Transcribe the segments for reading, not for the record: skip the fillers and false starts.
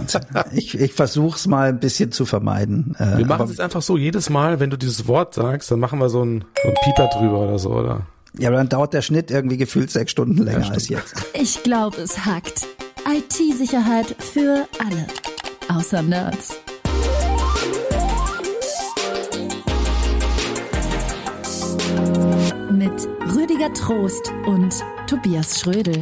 Wahnsinn. Ich versuche es mal ein bisschen zu vermeiden. Wir machen es jetzt einfach so, jedes Mal, wenn du dieses Wort sagst, dann machen wir so ein Pieper drüber oder so, oder? Ja, aber dann dauert der Schnitt irgendwie gefühlt 6 Stunden länger als jetzt. Ich glaube, es hackt. IT-Sicherheit für alle. Außer Nerds. Mit Rüdiger Trost und Tobias Schrödel.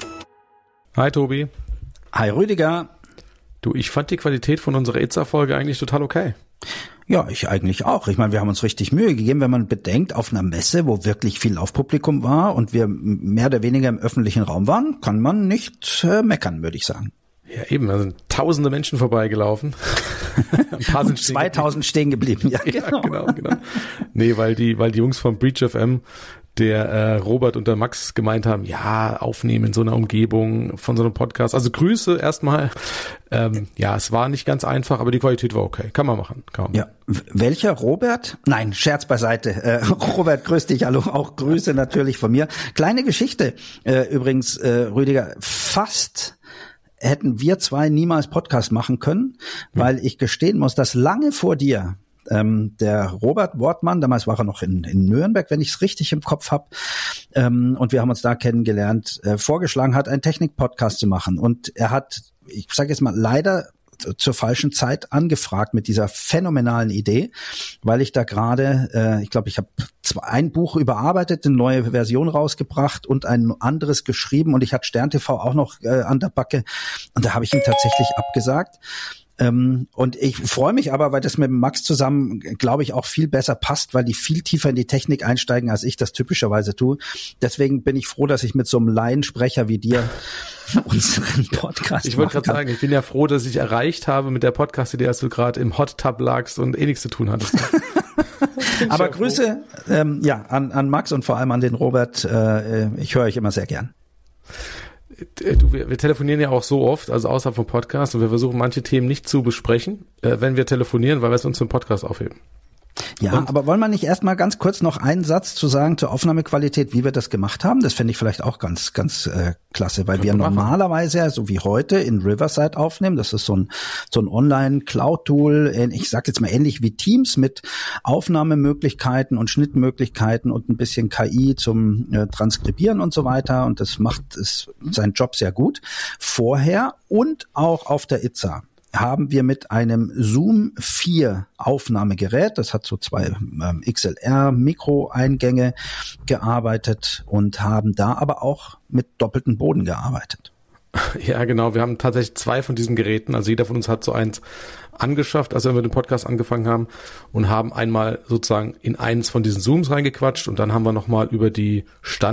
Hi Tobi. Hi Rüdiger. Du, ich fand die Qualität von unserer Itza-Folge eigentlich total okay. Ja, ich eigentlich auch. Ich meine, wir haben uns richtig Mühe gegeben, wenn man bedenkt, auf einer Messe, wo wirklich viel Laufpublikum war und wir mehr oder weniger im öffentlichen Raum waren, kann man nicht meckern, würde ich sagen. Ja, eben, da sind tausende Menschen vorbeigelaufen. Ein paar sind 2000 stehen geblieben. Ja, genau. Nee, weil die Jungs von Breach FM, der Robert und der Max gemeint haben, ja, aufnehmen in so einer Umgebung von so einem Podcast. Also Grüße erstmal. Ja, es war nicht ganz einfach, aber die Qualität war okay. Kann man machen. Ja, welcher Robert? Nein, Scherz beiseite. Robert, grüß dich. Hallo, auch Grüße natürlich von mir. Kleine Geschichte. Übrigens, Rüdiger, fast hätten wir zwei niemals Podcast machen können, weil ich gestehen muss, dass lange vor dir der Robert Wortmann, damals war er noch in Nürnberg, wenn ich es richtig im Kopf habe, und wir haben uns da kennengelernt, vorgeschlagen hat, einen Technik-Podcast zu machen. Und er hat, ich sage jetzt mal, leider zur falschen Zeit angefragt mit dieser phänomenalen Idee, weil ich da gerade, ich glaube, ich habe ein Buch überarbeitet, eine neue Version rausgebracht und ein anderes geschrieben und ich hatte Stern TV auch noch an der Backe und da habe ich ihm tatsächlich abgesagt. Und ich freue mich aber, weil das mit Max zusammen, glaube ich, auch viel besser passt, weil die viel tiefer in die Technik einsteigen, als ich das typischerweise tue. Deswegen bin ich froh, dass ich mit so einem Laiensprecher wie dir unseren Podcast Ich wollte gerade sagen, ich bin ja froh, dass ich erreicht habe mit der Podcast-Idee, als du gerade im Hot Tub lagst und nichts zu tun hattest. Aber Grüße an Max und vor allem an den Robert. Ich höre euch immer sehr gern. Wir telefonieren ja auch so oft, also außerhalb vom Podcast, und wir versuchen manche Themen nicht zu besprechen, wenn wir telefonieren, weil wir es uns im Podcast aufheben. Ja, aber wollen wir nicht erstmal ganz kurz noch einen Satz zu sagen zur Aufnahmequalität, wie wir das gemacht haben? Das fände ich vielleicht auch ganz klasse, weil wir normalerweise, so wie heute, in Riverside aufnehmen. Das ist so ein Online-Cloud-Tool, ich sag jetzt mal ähnlich wie Teams mit Aufnahmemöglichkeiten und Schnittmöglichkeiten und ein bisschen KI zum Transkribieren und so weiter. Und das macht seinen Job sehr gut. Vorher und auch auf der Itza haben wir mit einem Zoom 4 Aufnahmegerät, das hat so 2 XLR-Mikroeingänge gearbeitet und haben da aber auch mit doppeltem Boden gearbeitet. Ja, genau. Wir haben tatsächlich 2 von diesen Geräten. Also jeder von uns hat so eins angeschafft, als wir mit dem Podcast angefangen haben, und haben einmal sozusagen in eins von diesen Zooms reingequatscht und dann haben wir nochmal über die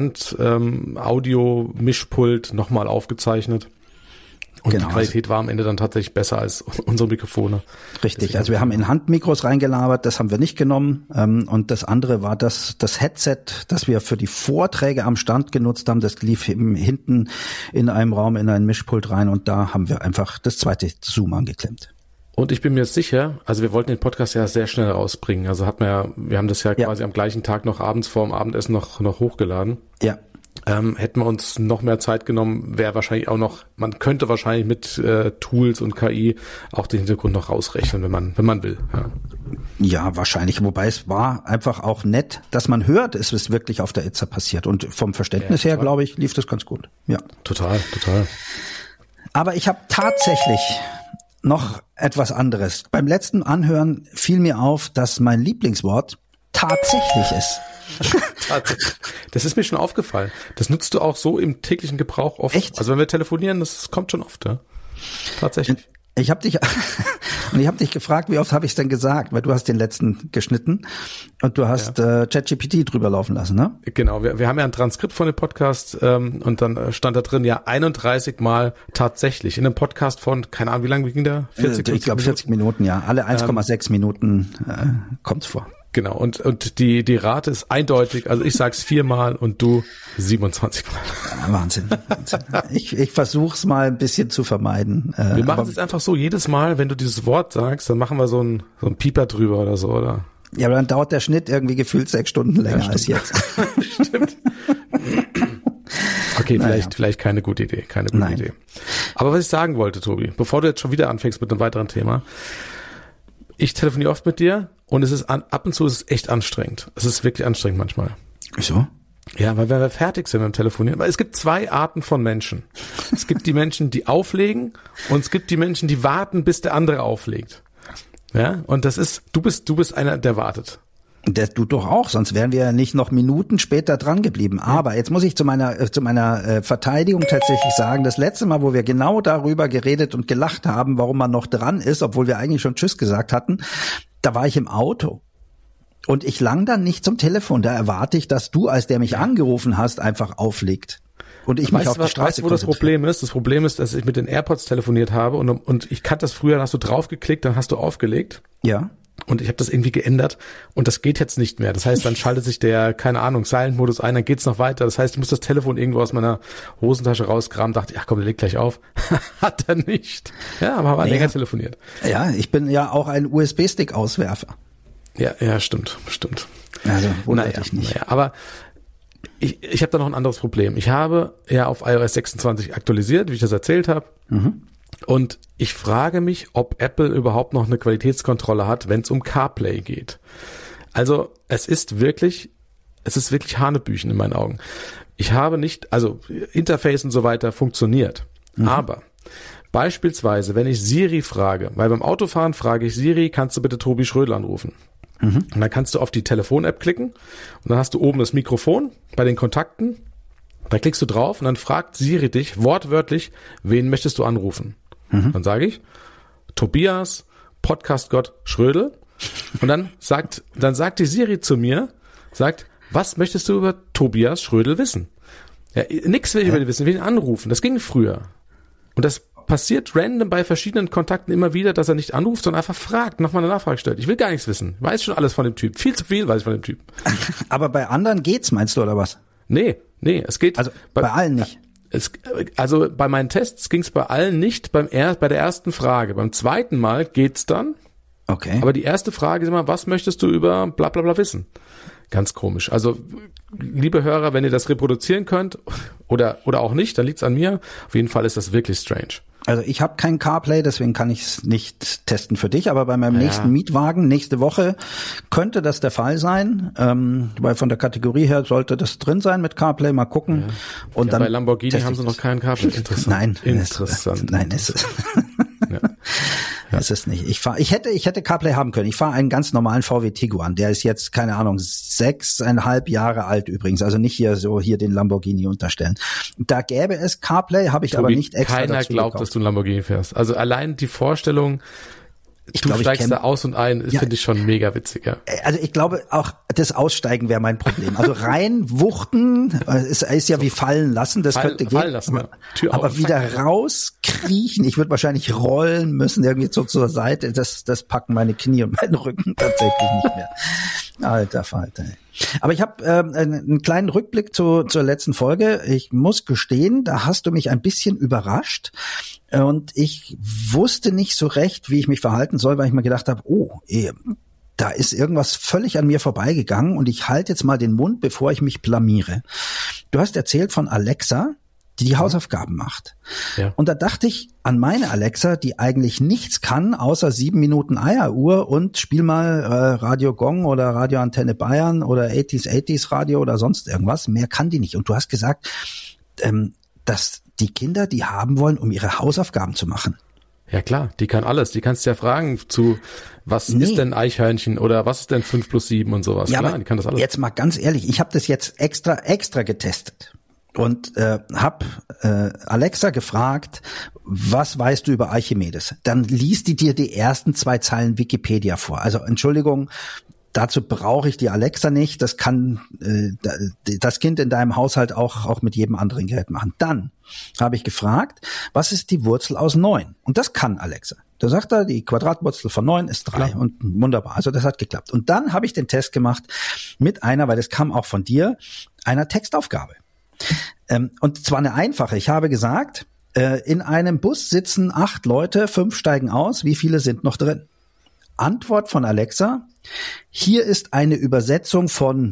Audio-Mischpult nochmal aufgezeichnet. Und genau, die Qualität war am Ende dann tatsächlich besser als unsere Mikrofone. Richtig, also wir haben in Handmikros reingelabert, das haben wir nicht genommen. Und das andere war das Headset, das wir für die Vorträge am Stand genutzt haben. Das lief eben hinten in einem Raum in ein Mischpult rein und da haben wir einfach das zweite Zoom angeklemmt. Und ich bin mir sicher, also wir wollten den Podcast ja sehr schnell rausbringen. Also wir haben das ja quasi am gleichen Tag noch abends vor dem Abendessen noch hochgeladen. Ja. Hätten wir uns noch mehr Zeit genommen, wäre wahrscheinlich auch noch, man könnte wahrscheinlich mit Tools und KI auch den Hintergrund noch rausrechnen, wenn man will. Ja, wahrscheinlich, wobei es war einfach auch nett, dass man hört, es ist wirklich auf der Itza passiert und vom Verständnis her, glaube ich, lief das ganz gut. Ja. Total. Aber ich habe tatsächlich noch etwas anderes. Beim letzten Anhören fiel mir auf, dass mein Lieblingswort tatsächlich ist. Das ist mir schon aufgefallen. Das nutzt du auch so im täglichen Gebrauch oft. Echt? Also wenn wir telefonieren, das kommt schon oft, ja. Tatsächlich. Ich habe dich gefragt, wie oft habe ich es denn gesagt, weil du hast den letzten geschnitten und du hast ChatGPT drüber laufen lassen, ne? Genau, wir haben ja ein Transkript von dem Podcast und dann stand da drin 31 Mal tatsächlich in einem Podcast von, keine Ahnung, wie lange ging der? 40 Minuten? Ich glaube 40 Minuten, ja. Alle 1,6 Minuten kommt's vor. Genau, und die Rate ist eindeutig, also ich sag's 4-mal und du 27 Mal. Ja, Wahnsinn. Ich versuch's mal ein bisschen zu vermeiden. Wir machen es jetzt einfach so, jedes Mal, wenn du dieses Wort sagst, dann machen wir so ein Pieper drüber oder so, oder? Ja, aber dann dauert der Schnitt irgendwie gefühlt 6 Stunden länger als jetzt. Stimmt. Okay, vielleicht keine gute Idee, Idee. Aber was ich sagen wollte, Tobi, bevor du jetzt schon wieder anfängst mit einem weiteren Thema, ich telefoniere oft mit dir und es ist ab und zu ist es echt anstrengend. Es ist wirklich anstrengend manchmal. Wieso? Ja, weil wenn wir fertig sind mit dem Telefonieren, weil es gibt zwei Arten von Menschen. Es gibt die Menschen, die auflegen und es gibt die Menschen, die warten, bis der andere auflegt. Ja, und das ist, du bist einer, der wartet. Du doch auch, sonst wären wir ja nicht noch Minuten später dran geblieben. Aber jetzt muss ich zu meiner Verteidigung tatsächlich sagen, das letzte Mal, wo wir genau darüber geredet und gelacht haben, warum man noch dran ist, obwohl wir eigentlich schon Tschüss gesagt hatten, da war ich im Auto. Und ich lang dann nicht zum Telefon. Da erwarte ich, dass du, als der mich angerufen hast, einfach auflegt. Und ich mich auf die Straße konzentriere. Wo das Problem ist? Das Problem ist, dass ich mit den AirPods telefoniert habe und ich kannte das früher, da hast du draufgeklickt, dann hast du aufgelegt. Ja. Und ich habe das irgendwie geändert und das geht jetzt nicht mehr. Das heißt, dann schaltet sich der, keine Ahnung, Silent-Modus ein, dann geht's noch weiter. Das heißt, ich muss das Telefon irgendwo aus meiner Hosentasche rauskramen, dachte, ach komm, der legt gleich auf. Hat er nicht. Ja, aber haben länger telefoniert. Ja, ich bin ja auch ein USB-Stick-Auswerfer. Ja, stimmt. Also, wundert dich nicht. Naja, aber ich habe da noch ein anderes Problem. Ich habe ja auf iOS 26 aktualisiert, wie ich das erzählt habe. Mhm. Und ich frage mich, ob Apple überhaupt noch eine Qualitätskontrolle hat, wenn es um CarPlay geht. Also es ist wirklich Hanebüchen in meinen Augen. Ich habe nicht, also Interface und so weiter funktioniert. Mhm. Aber beispielsweise, wenn ich Siri frage, weil beim Autofahren frage ich Siri, kannst du bitte Tobi Schrödel anrufen? Mhm. Und dann kannst du auf die Telefon-App klicken und dann hast du oben das Mikrofon bei den Kontakten. Da klickst du drauf und dann fragt Siri dich wortwörtlich, wen möchtest du anrufen? Mhm. Dann sage ich, Tobias, Podcast-Gott Schrödel. Und dann sagt die Siri zu mir, was möchtest du über Tobias Schrödel wissen? Ja, nix will ich über ihn wissen, ich will ihn anrufen. Das ging früher. Und das passiert random bei verschiedenen Kontakten immer wieder, dass er nicht anruft, sondern einfach fragt, nochmal eine Nachfrage stellt. Ich will gar nichts wissen. Ich weiß schon alles von dem Typ. Viel zu viel weiß ich von dem Typ. Aber bei anderen geht's, meinst du, oder was? Nee, es geht. Also bei allen nicht. Also bei meinen Tests ging es bei allen nicht bei der ersten Frage. Beim zweiten Mal geht's dann. Okay. Aber die erste Frage ist immer, was möchtest du über bla bla bla wissen? Ganz komisch. Also liebe Hörer, wenn ihr das reproduzieren könnt oder auch nicht, dann liegt's an mir. Auf jeden Fall ist das wirklich strange. Also ich habe kein CarPlay, deswegen kann ich es nicht testen für dich, aber bei meinem nächsten Mietwagen nächste Woche könnte das der Fall sein, weil von der Kategorie her sollte das drin sein mit CarPlay, mal gucken. Ja. Und dann bei Lamborghini haben sie noch keinen CarPlay. Interessant. Nein, interessant. Nein, ist es. Ist es nicht. Ich hätte CarPlay haben können. Ich fahre einen ganz normalen VW Tiguan. Der ist jetzt, keine Ahnung, 6,5 Jahre alt übrigens. Also nicht hier den Lamborghini unterstellen. Da gäbe es CarPlay, habe ich Tobi, aber nicht extra keiner dazu glaubt, gekauft. Dass du einen Lamborghini fährst. Also allein die Vorstellung, du steigst da aus und ein, finde ich schon mega witzig, ja. Also ich glaube, auch das Aussteigen wäre mein Problem. Also rein wuchten, ist ja wie fallen lassen, das könnte gehen. Fallen lassen, ja. Tür aber auf, wieder rauskriechen, ich würde wahrscheinlich rollen müssen, irgendwie zur Seite, das packen meine Knie und meinen Rücken tatsächlich nicht mehr. Alter Falter. Aber ich habe einen kleinen Rückblick zur letzten Folge. Ich muss gestehen, da hast du mich ein bisschen überrascht. Und ich wusste nicht so recht, wie ich mich verhalten soll, weil ich mir gedacht habe, da ist irgendwas völlig an mir vorbeigegangen und ich halte jetzt mal den Mund, bevor ich mich blamiere. Du hast erzählt von Alexa, die Hausaufgaben macht. Ja. Und da dachte ich an meine Alexa, die eigentlich nichts kann, außer 7 Minuten Eieruhr und spiel mal Radio Gong oder Radio Antenne Bayern oder 80s Radio oder sonst irgendwas. Mehr kann die nicht. Und du hast gesagt, dass die Kinder die haben wollen, um ihre Hausaufgaben zu machen. Ja klar, die kann alles. Die kannst ja fragen was ist denn Eichhörnchen oder was ist denn 5+7 und sowas. Ja, klar, die kann das alles. Jetzt mal ganz ehrlich, ich habe das jetzt extra getestet und habe Alexa gefragt, was weißt du über Archimedes? Dann liest die dir die ersten 2 Zeilen Wikipedia vor. Also Entschuldigung, dazu brauche ich die Alexa nicht. Das kann das Kind in deinem Haushalt auch mit jedem anderen Gerät machen. Dann habe ich gefragt, was ist die Wurzel aus 9? Und das kann Alexa. Da sagt er, die Quadratwurzel von 9 ist 3. Klar. Und wunderbar. Also das hat geklappt. Und dann habe ich den Test gemacht mit weil das kam auch von dir, einer Textaufgabe. Und zwar eine einfache. Ich habe gesagt, in einem Bus sitzen 8 Leute, 5 steigen aus. Wie viele sind noch drin? Antwort von Alexa: Hier ist eine Übersetzung von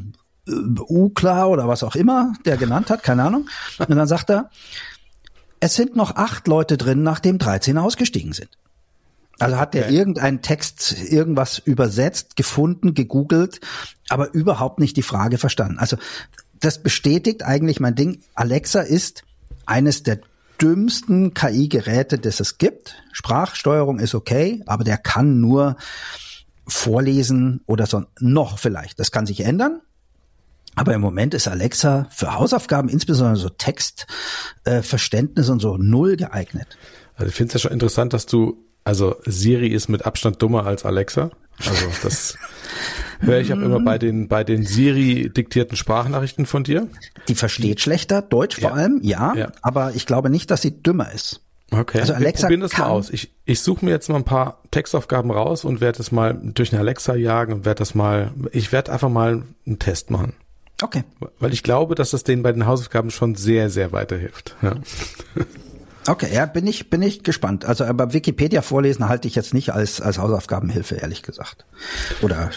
Uklar oder was auch immer der genannt hat, keine Ahnung. Und dann sagt er, es sind noch 8 Leute drin, nachdem 13 ausgestiegen sind. Also hat der irgendeinen Text, irgendwas übersetzt, gefunden, gegoogelt, aber überhaupt nicht die Frage verstanden. Also das bestätigt eigentlich mein Ding. Alexa ist eines der dümmsten KI-Geräte, das es gibt. Sprachsteuerung ist okay, aber der kann nur vorlesen oder so noch vielleicht. Das kann sich ändern. Aber im Moment ist Alexa für Hausaufgaben, insbesondere so Textverständnis und so null geeignet. Also ich finde es ja schon interessant, dass Siri ist mit Abstand dummer als Alexa. Also das höre ich auch immer bei den Siri diktierten Sprachnachrichten von dir. Die versteht schlechter, Deutsch vor allem, ja, aber ich glaube nicht, dass sie dümmer ist. Okay, also Alexa, wir probieren das mal aus. Ich suche mir jetzt mal ein paar Textaufgaben raus und werde das mal durch eine Alexa jagen und ich werde einfach mal einen Test machen. Okay. Weil ich glaube, dass das denen bei den Hausaufgaben schon sehr, sehr weiterhilft. Ja. Okay, ja, bin ich gespannt. Also aber Wikipedia vorlesen halte ich jetzt nicht als Hausaufgabenhilfe, ehrlich gesagt. Oder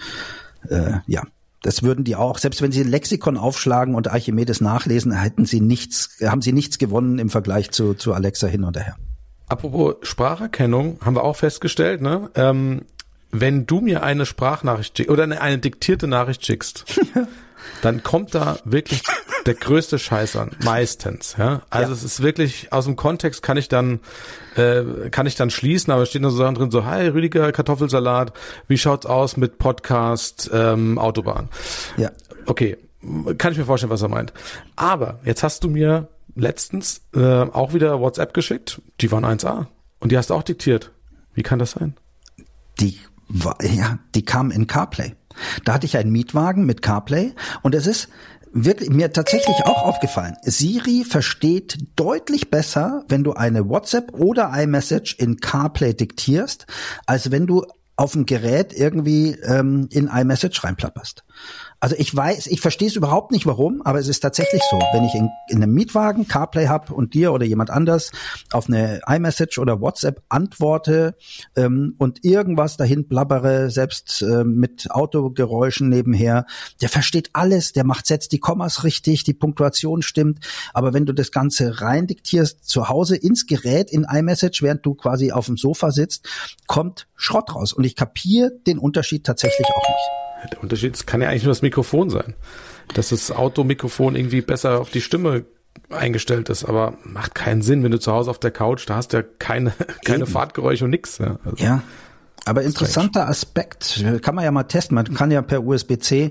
ja, das würden die auch, selbst wenn sie ein Lexikon aufschlagen und Archimedes nachlesen, haben sie nichts gewonnen im Vergleich zu Alexa hin und her. Apropos Spracherkennung, haben wir auch festgestellt, ne? Wenn du mir eine Sprachnachricht schickst oder eine diktierte Nachricht schickst, dann kommt da wirklich der größte Scheiß an, meistens. Ja? Also es ist wirklich, aus dem Kontext kann ich dann schließen, aber es stehen da so Sachen drin, so, hi Rüdiger, Kartoffelsalat, wie schaut's aus mit Podcast, Autobahn? Ja. Okay, kann ich mir vorstellen, was er meint. Aber jetzt hast du mir letztens auch wieder WhatsApp geschickt, die waren 1A und die hast du auch diktiert. Wie kann das sein? Die kam in CarPlay. Da hatte ich einen Mietwagen mit CarPlay und es ist wirklich mir tatsächlich auch aufgefallen. Siri versteht deutlich besser, wenn du eine WhatsApp oder iMessage in CarPlay diktierst, als wenn du auf dem Gerät irgendwie in iMessage reinplapperst. Also ich verstehe es überhaupt nicht warum, aber es ist tatsächlich so. Wenn ich in einem Mietwagen CarPlay habe und dir oder jemand anders auf eine iMessage oder WhatsApp antworte und irgendwas dahin blabbere, selbst mit Autogeräuschen nebenher, der versteht alles, der setzt die Kommas richtig, die Punktuation stimmt. Aber wenn du das Ganze rein diktierst zu Hause ins Gerät in iMessage, während du quasi auf dem Sofa sitzt, kommt Schrott raus. Und ich kapiere den Unterschied tatsächlich auch nicht. Der Unterschied kann ja eigentlich nur das Mikrofon sein. Dass das Automikrofon irgendwie besser auf die Stimme eingestellt ist, aber macht keinen Sinn, wenn du zu Hause auf der Couch, da hast du ja keine Fahrtgeräusche und nix. Ja, also ja, aber interessanter Aspekt, kann man ja mal testen. Man kann ja per USB-C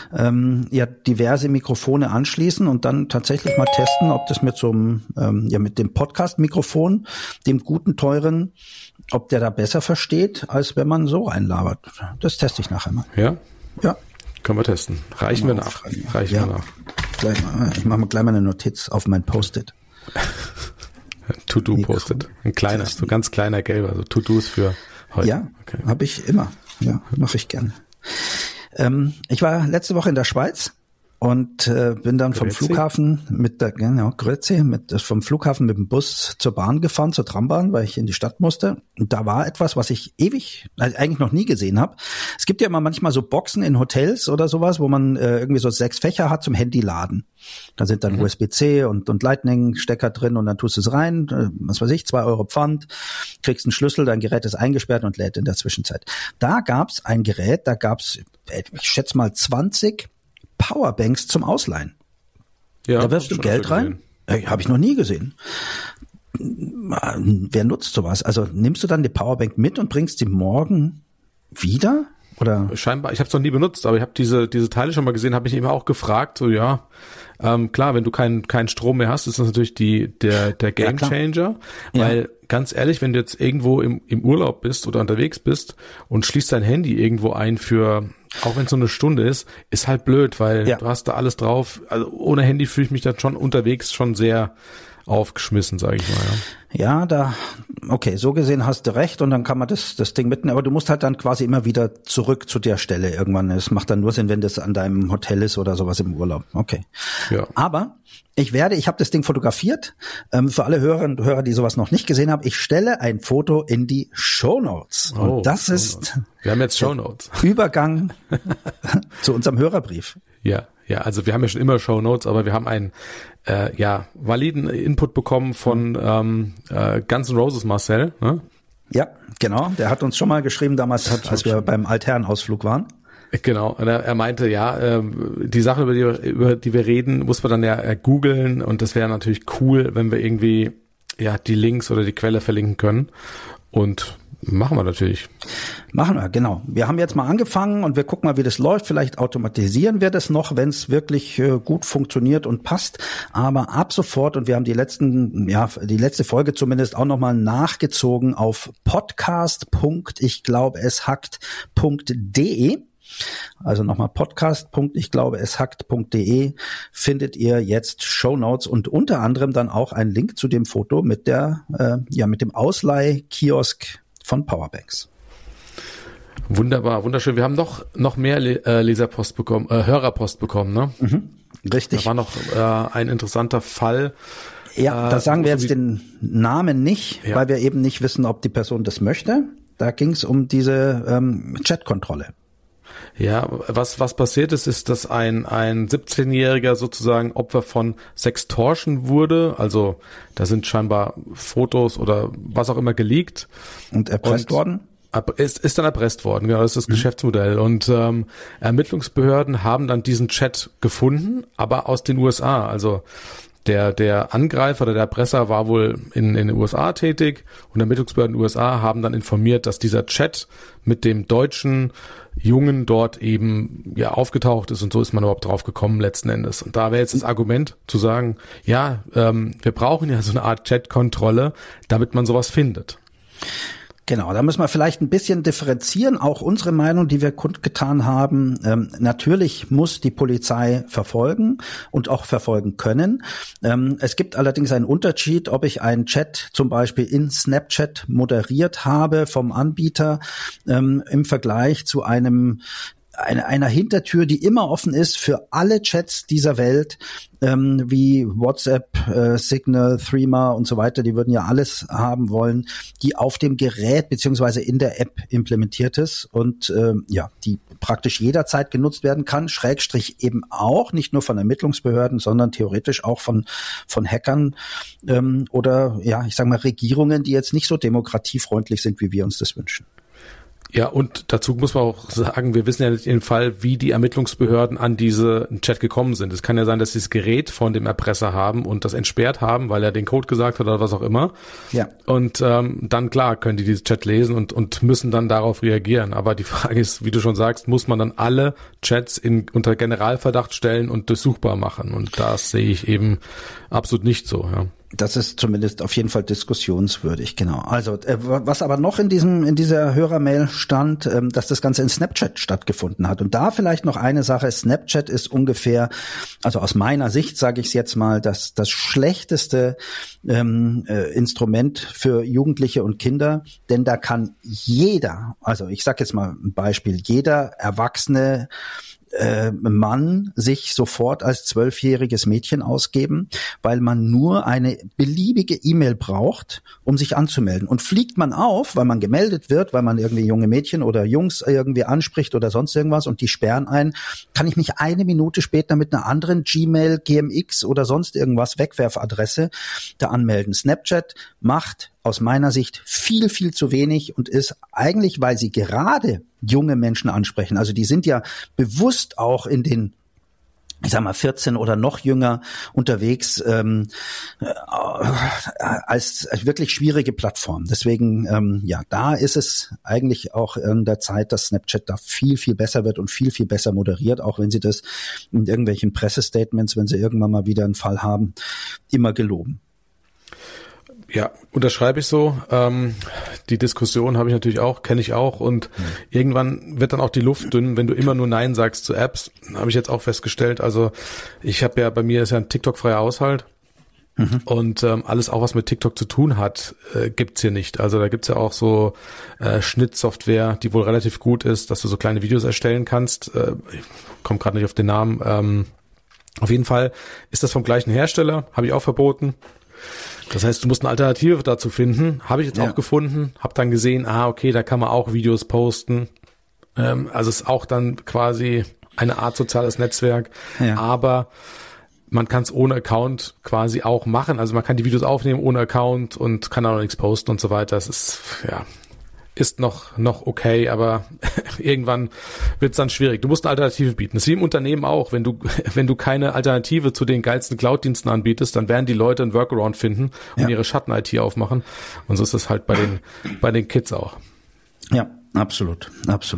diverse Mikrofone anschließen und dann tatsächlich mal testen, ob das mit so einem mit dem Podcast-Mikrofon, dem guten, teuren, ob der da besser versteht, als wenn man so reinlabert. Das teste ich nachher mal. Ja? Ja. Können wir testen. Reichen wir nach. Wir nach. Ich mache mal gleich mal eine Notiz auf mein Post-it. To-Do-Post-it. Ein kleiner, so ganz kleiner gelber. Also To-Dos für heute. Ja, okay. Habe ich immer. Ja, mache ich gerne. Ich war letzte Woche in der Schweiz und bin dann vom Flughafen vom Flughafen mit dem Bus zur Bahn gefahren, zur Trambahn, weil ich in die Stadt musste. Und da war etwas, was ich eigentlich noch nie gesehen habe. Es gibt ja immer manchmal so Boxen in Hotels oder sowas, wo man irgendwie so 6 Fächer hat zum Handy-Laden. Da sind dann USB-C und Lightning-Stecker drin und dann tust du es rein, was weiß ich, 2 Euro Pfand, kriegst einen Schlüssel, dein Gerät ist eingesperrt und lädt in der Zwischenzeit. Da gab's ein Gerät, ich schätze mal 20 Powerbanks zum Ausleihen. Ja, da wirfst du Geld rein. Habe ich noch nie gesehen. Wer nutzt sowas? Also nimmst du dann die Powerbank mit und bringst die morgen wieder? Oder? Scheinbar, ich habe es noch nie benutzt, aber ich habe diese Teile schon mal gesehen, habe mich immer auch gefragt, so ja, klar, wenn du keinen Strom mehr hast, ist das natürlich der Game Changer, weil ganz ehrlich, wenn du jetzt irgendwo im Urlaub bist oder unterwegs bist und schließt dein Handy irgendwo ein für, auch wenn es so eine Stunde ist halt blöd, weil du hast da alles drauf, also ohne Handy fühle ich mich dann schon unterwegs schon sehr aufgeschmissen, sage ich mal. Ja, okay, so gesehen hast du recht und dann kann man das Ding mitnehmen, aber du musst halt dann quasi immer wieder zurück zu der Stelle irgendwann. Es macht dann nur Sinn, wenn das an deinem Hotel ist oder sowas im Urlaub. Okay. Ja. Aber ich habe das Ding fotografiert. Für alle Hörerinnen und Hörer, die sowas noch nicht gesehen haben, ich stelle ein Foto in die Shownotes. Und das ist wir haben jetzt Shownotes. Übergang zu unserem Hörerbrief. Ja, also wir haben ja schon immer Shownotes, aber wir haben einen validen Input bekommen von Guns N' Roses Marcel, ne? Ja, genau. Der hat uns schon mal geschrieben damals, als wir beim Altherrenausflug waren. Genau, und er meinte, die Sache, über die wir reden, muss man dann ja googeln, und das wäre natürlich cool, wenn wir irgendwie die Links oder die Quelle verlinken können, und machen wir natürlich. Machen wir, genau. Wir haben jetzt mal angefangen und wir gucken mal, wie das läuft. Vielleicht automatisieren wir das noch, wenn es wirklich gut funktioniert und passt. Aber ab sofort, und wir haben die letzte Folge zumindest auch nochmal nachgezogen auf podcast.ichglaubeshackt.de. Also nochmal podcast.ichglaubeshackt.de findet ihr jetzt Shownotes und unter anderem dann auch einen Link zu dem Foto mit mit dem Ausleihkiosk von Powerbanks. Wunderbar, wunderschön. Wir haben noch mehr Leserpost bekommen, Hörerpost bekommen, ne? Mhm, richtig. Da war noch ein interessanter Fall. Ja, da sagen wir jetzt den Namen nicht, weil wir eben nicht wissen, ob die Person das möchte. Da ging es um diese Chatkontrolle. Ja, was passiert ist, dass ein 17-Jähriger sozusagen Opfer von Sextortion wurde. Also da sind scheinbar Fotos oder was auch immer geleakt. Und erpresst worden? Ist dann erpresst worden, genau, das ist das Geschäftsmodell. Und Ermittlungsbehörden haben dann diesen Chat gefunden, aber aus den USA. Also der Angreifer oder der Erpresser war wohl in den USA tätig, und Ermittlungsbehörden in den USA haben dann informiert, dass dieser Chat mit dem deutschen Jungen dort eben aufgetaucht ist, und so ist man überhaupt drauf gekommen letzten Endes. Und da wäre jetzt das Argument zu sagen, wir brauchen ja so eine Art Chat-Kontrolle, damit man sowas findet. Genau, da müssen wir vielleicht ein bisschen differenzieren, auch unsere Meinung, die wir kundgetan haben. Natürlich muss die Polizei verfolgen und auch verfolgen können. Es gibt allerdings einen Unterschied, ob ich einen Chat zum Beispiel in Snapchat moderiert habe vom Anbieter im Vergleich zu einer Hintertür, die immer offen ist für alle Chats dieser Welt, wie WhatsApp, Signal, Threema und so weiter. Die würden ja alles haben wollen, die auf dem Gerät beziehungsweise in der App implementiert ist und die praktisch jederzeit genutzt werden kann, Schrägstrich eben auch, nicht nur von Ermittlungsbehörden, sondern theoretisch auch von Hackern oder ich sage mal Regierungen, die jetzt nicht so demokratiefreundlich sind, wie wir uns das wünschen. Ja, und dazu muss man auch sagen, wir wissen ja nicht im Fall, wie die Ermittlungsbehörden an diesen Chat gekommen sind. Es kann ja sein, dass sie das Gerät von dem Erpresser haben und das entsperrt haben, weil er den Code gesagt hat oder was auch immer. Ja. Und dann, klar, können die dieses Chat lesen und müssen dann darauf reagieren. Aber die Frage ist, wie du schon sagst, muss man dann alle Chats unter Generalverdacht stellen und durchsuchbar machen? Und das sehe ich eben absolut nicht so, ja. Das ist zumindest auf jeden Fall diskussionswürdig, genau. Also was aber noch in dieser Hörermail stand, dass das Ganze in Snapchat stattgefunden hat. Und da vielleicht noch eine Sache: Snapchat ist ungefähr, also aus meiner Sicht sage ich es jetzt mal, das schlechteste Instrument für Jugendliche und Kinder, denn da kann jeder, also ich sage jetzt mal ein Beispiel, jeder erwachsene Mann sich sofort als 12-jähriges Mädchen ausgeben, weil man nur eine beliebige E-Mail braucht, um sich anzumelden. Und fliegt man auf, weil man gemeldet wird, weil man irgendwie junge Mädchen oder Jungs irgendwie anspricht oder sonst irgendwas und die sperren ein, kann ich mich eine Minute später mit einer anderen Gmail, GMX oder sonst irgendwas Wegwerfadresse da anmelden. Snapchat macht aus meiner Sicht viel, viel zu wenig und ist eigentlich, weil sie gerade junge Menschen ansprechen, also die sind ja bewusst auch in den, ich sag mal 14 oder noch jünger unterwegs, als wirklich schwierige Plattform. Deswegen, da ist es eigentlich auch in der Zeit, dass Snapchat da viel, viel besser wird und viel, viel besser moderiert, auch wenn sie das in irgendwelchen Pressestatements, wenn sie irgendwann mal wieder einen Fall haben, immer geloben. Ja, unterschreibe ich so. Die Diskussion habe ich natürlich auch, kenne ich auch, und irgendwann wird dann auch die Luft dünn, wenn du immer nur Nein sagst zu Apps. Habe ich jetzt auch festgestellt. Also ich habe ja, bei mir ist ja ein TikTok-freier Haushalt und alles auch, was mit TikTok zu tun hat, gibt's hier nicht. Also da gibt's ja auch so Schnittsoftware, die wohl relativ gut ist, dass du so kleine Videos erstellen kannst. Ich komme gerade nicht auf den Namen. Auf jeden Fall ist das vom gleichen Hersteller, habe ich auch verboten. Das heißt, du musst eine Alternative dazu finden. Habe ich jetzt auch gefunden. Habe dann gesehen, okay, da kann man auch Videos posten. Also ist auch dann quasi eine Art soziales Netzwerk, Ja. aber man kann es ohne Account quasi auch machen. Also man kann die Videos aufnehmen ohne Account und kann auch noch nichts posten und so weiter. Das ist noch okay, aber irgendwann wird es dann schwierig. Du musst eine Alternative bieten. Das ist wie im Unternehmen auch. Wenn du keine Alternative zu den geilsten Cloud-Diensten anbietest, dann werden die Leute einen Workaround finden und ihre Schatten-IT aufmachen. Und so ist es halt bei den Kids auch. Ja, absolut.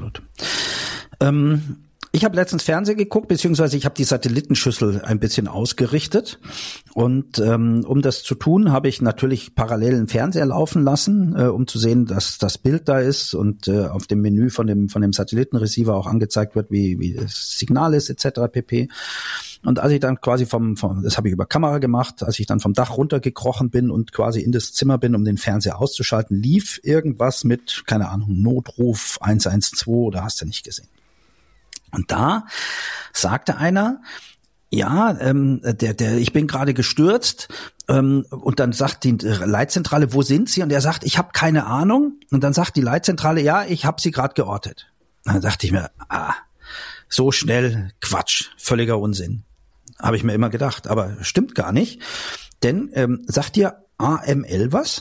Ich habe letztens Fernsehen geguckt, beziehungsweise ich habe die Satellitenschüssel ein bisschen ausgerichtet. Und um das zu tun, habe ich natürlich parallel einen Fernseher laufen lassen, um zu sehen, dass das Bild da ist und auf dem Menü von dem Satellitenreceiver auch angezeigt wird, wie das Signal ist, etc. pp. Und als ich dann quasi das habe ich über Kamera gemacht, als ich dann vom Dach runtergekrochen bin und quasi in das Zimmer bin, um den Fernseher auszuschalten, lief irgendwas mit, keine Ahnung, Notruf 112 oder hast du nicht gesehen. Und da sagte einer, ja, ich bin gerade gestürzt, und dann sagt die Leitzentrale, wo sind Sie? Und er sagt, ich habe keine Ahnung. Und dann sagt die Leitzentrale, ja, ich habe Sie gerade geortet. Und dann dachte ich mir, so schnell, Quatsch, völliger Unsinn. Habe ich mir immer gedacht, aber stimmt gar nicht. Denn sagt dir AML was?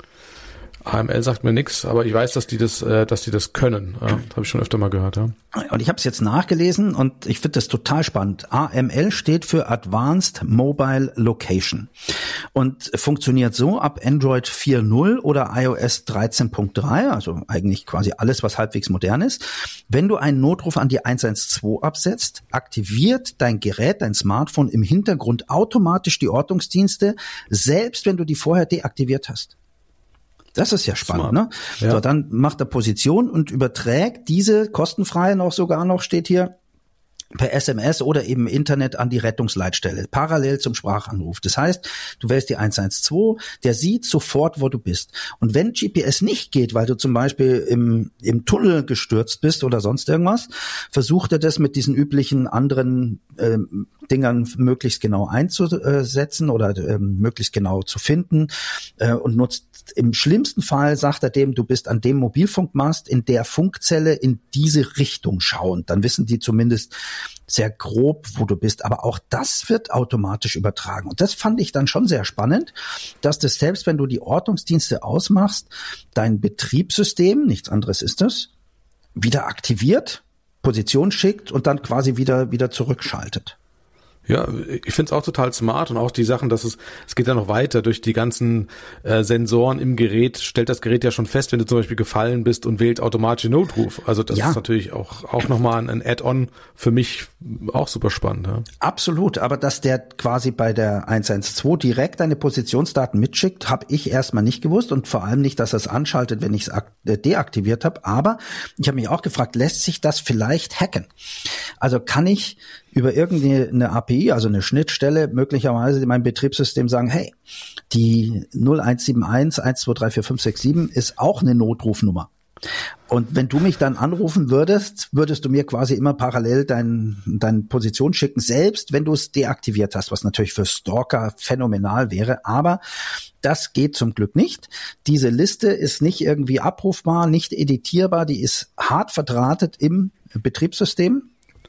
AML sagt mir nichts, aber ich weiß, dass die das können. Ja, das habe ich schon öfter mal gehört. Ja. Und ich habe es jetzt nachgelesen und ich finde das total spannend. AML steht für Advanced Mobile Location und funktioniert so ab Android 4.0 oder iOS 13.3, also eigentlich quasi alles, was halbwegs modern ist. Wenn du einen Notruf an die 112 absetzt, aktiviert dein Gerät, dein Smartphone im Hintergrund automatisch die Ortungsdienste, selbst wenn du die vorher deaktiviert hast. Das ist ja spannend, Smart. ne? Ja. So, dann macht er Position und überträgt diese kostenfrei sogar noch steht hier, per SMS oder eben Internet an die Rettungsleitstelle, parallel zum Sprachanruf. Das heißt, du wählst die 112, der sieht sofort, wo du bist. Und wenn GPS nicht geht, weil du zum Beispiel im Tunnel gestürzt bist oder sonst irgendwas, versucht er das mit diesen üblichen anderen Dingern möglichst genau einzusetzen oder möglichst genau zu finden und nutzt im schlimmsten Fall, sagt er dem, du bist an dem Mobilfunkmast in der Funkzelle in diese Richtung schauend. Dann wissen die zumindest sehr grob, wo du bist. Aber auch das wird automatisch übertragen. Und das fand ich dann schon sehr spannend, dass das selbst, wenn du die Ortungsdienste ausmachst, dein Betriebssystem, nichts anderes ist es, wieder aktiviert, Position schickt und dann quasi wieder zurückschaltet. Ja, ich finde es auch total smart und auch die Sachen, dass es geht ja noch weiter durch die ganzen Sensoren im Gerät, stellt das Gerät ja schon fest, wenn du zum Beispiel gefallen bist und wählt automatisch den Notruf. Also das ist natürlich auch nochmal ein Add-on für mich auch super spannend. Ja. Absolut, aber dass der quasi bei der 112 direkt deine Positionsdaten mitschickt, habe ich erstmal nicht gewusst und vor allem nicht, dass er es anschaltet, wenn ich es deaktiviert habe. Aber ich habe mich auch gefragt, lässt sich das vielleicht hacken? Also kann ich über irgendeine API, also eine Schnittstelle, möglicherweise in meinem Betriebssystem sagen, hey, die 0171 1234567 ist auch eine Notrufnummer. Und wenn du mich dann anrufen würdest du mir quasi immer parallel deine Position schicken, selbst wenn du es deaktiviert hast, was natürlich für Stalker phänomenal wäre. Aber das geht zum Glück nicht. Diese Liste ist nicht irgendwie abrufbar, nicht editierbar, die ist hart verdrahtet im Betriebssystem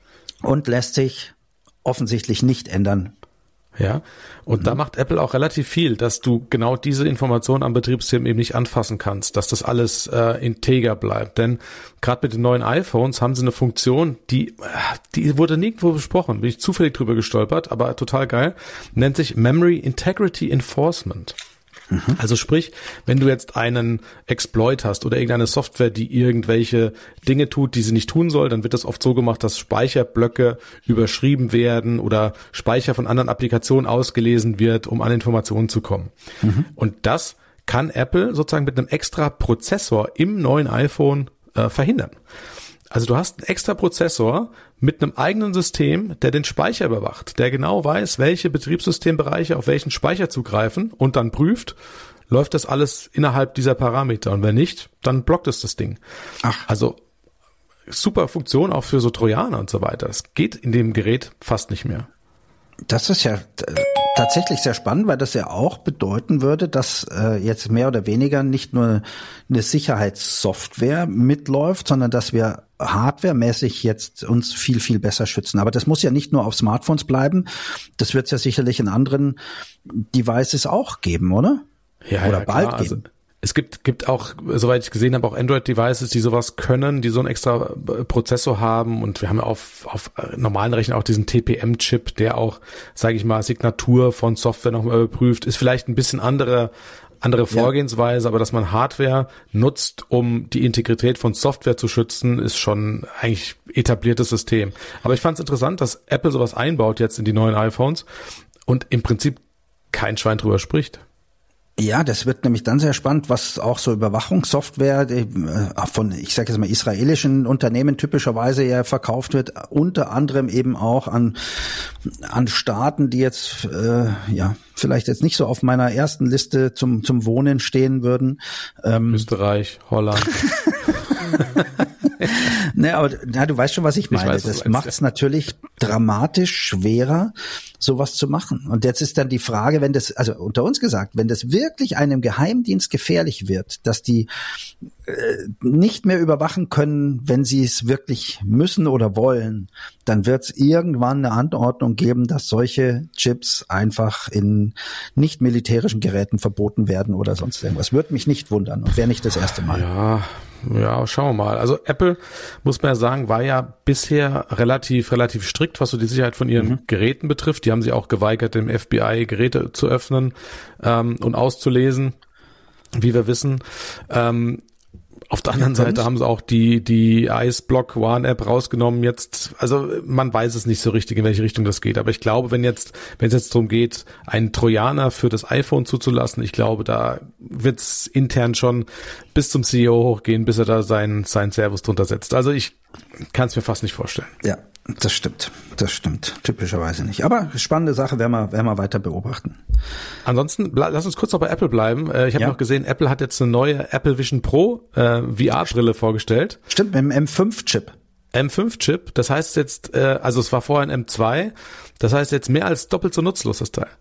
und lässt sich offensichtlich nicht ändern. Ja, und da macht Apple auch relativ viel, dass du genau diese Informationen am Betriebssystem eben nicht anfassen kannst, dass das alles integer bleibt. Denn gerade mit den neuen iPhones haben sie eine Funktion, die wurde nirgendwo besprochen, bin ich zufällig drüber gestolpert, aber total geil, nennt sich Memory Integrity Enforcement. Also sprich, wenn du jetzt einen Exploit hast oder irgendeine Software, die irgendwelche Dinge tut, die sie nicht tun soll, dann wird das oft so gemacht, dass Speicherblöcke überschrieben werden oder Speicher von anderen Applikationen ausgelesen wird, um an Informationen zu kommen. Und das kann Apple sozusagen mit einem extra Prozessor im neuen iPhone verhindern. Also du hast einen extra Prozessor mit einem eigenen System, der den Speicher überwacht, der genau weiß, welche Betriebssystembereiche auf welchen Speicher zugreifen und dann prüft, läuft das alles innerhalb dieser Parameter. Und wenn nicht, dann blockt es das Ding. Also super Funktion auch für so Trojaner und so weiter. Das geht in dem Gerät fast nicht mehr. Das ist ja tatsächlich sehr spannend, weil das ja auch bedeuten würde, dass jetzt mehr oder weniger nicht nur eine Sicherheitssoftware mitläuft, sondern dass wir hardwaremäßig jetzt uns viel, viel besser schützen. Aber das muss ja nicht nur auf Smartphones bleiben. Das wird es ja sicherlich in anderen Devices auch geben, oder? Ja, oder ja, bald klar. geben. Also es gibt auch, soweit ich gesehen habe, auch Android-Devices, die sowas können, die so einen extra Prozessor haben. Und wir haben auf normalen Rechnern auch diesen TPM-Chip, der auch, sage ich mal, Signatur von Software nochmal überprüft. Ist vielleicht ein bisschen andere Vorgehensweise, aber dass man Hardware nutzt, um die Integrität von Software zu schützen, ist schon eigentlich etabliertes System. Aber ich fand es interessant, dass Apple sowas einbaut jetzt in die neuen iPhones und im Prinzip kein Schwein drüber spricht. Ja, das wird nämlich dann sehr spannend, was auch so Überwachungssoftware von, ich sage jetzt mal, israelischen Unternehmen typischerweise ja verkauft wird, unter anderem eben auch an Staaten, die jetzt vielleicht jetzt nicht so auf meiner ersten Liste zum Wohnen stehen würden. Österreich, Holland. Ne, aber du weißt schon, was ich meine. Das macht es natürlich dramatisch schwerer, sowas zu machen. Und jetzt ist dann die Frage, wenn das, also unter uns gesagt, wenn das wirklich einem Geheimdienst gefährlich wird, dass die nicht mehr überwachen können, wenn sie es wirklich müssen oder wollen, dann wird es irgendwann eine Anordnung geben, dass solche Chips einfach in nicht militärischen Geräten verboten werden oder sonst irgendwas. Würde mich nicht wundern und wäre nicht das erste Mal. Ja, schauen wir mal. Also Apple, muss man ja sagen, war ja bisher relativ strikt, was so die Sicherheit von ihren Geräten betrifft. Die haben sich auch geweigert, dem FBI Geräte zu öffnen und auszulesen, wie wir wissen. Auf der anderen Seite haben sie auch die Iceblock One App rausgenommen jetzt. Also man weiß es nicht so richtig, in welche Richtung das geht. Aber ich glaube, wenn es jetzt darum geht, einen Trojaner für das iPhone zuzulassen, ich glaube, da wird es intern schon bis zum CEO hochgehen, bis er da sein Servus drunter setzt. Also ich kann es mir fast nicht vorstellen. Ja, das stimmt. Typischerweise nicht. Aber spannende Sache, werden wir weiter beobachten. Ansonsten, lass uns kurz noch bei Apple bleiben. Ich habe noch gesehen, Apple hat jetzt eine neue Apple Vision Pro VR-Brille vorgestellt. Stimmt, mit dem M5-Chip. M5-Chip, das heißt jetzt, also es war vorher ein M2, das heißt jetzt mehr als doppelt so nutzlos, das Teil.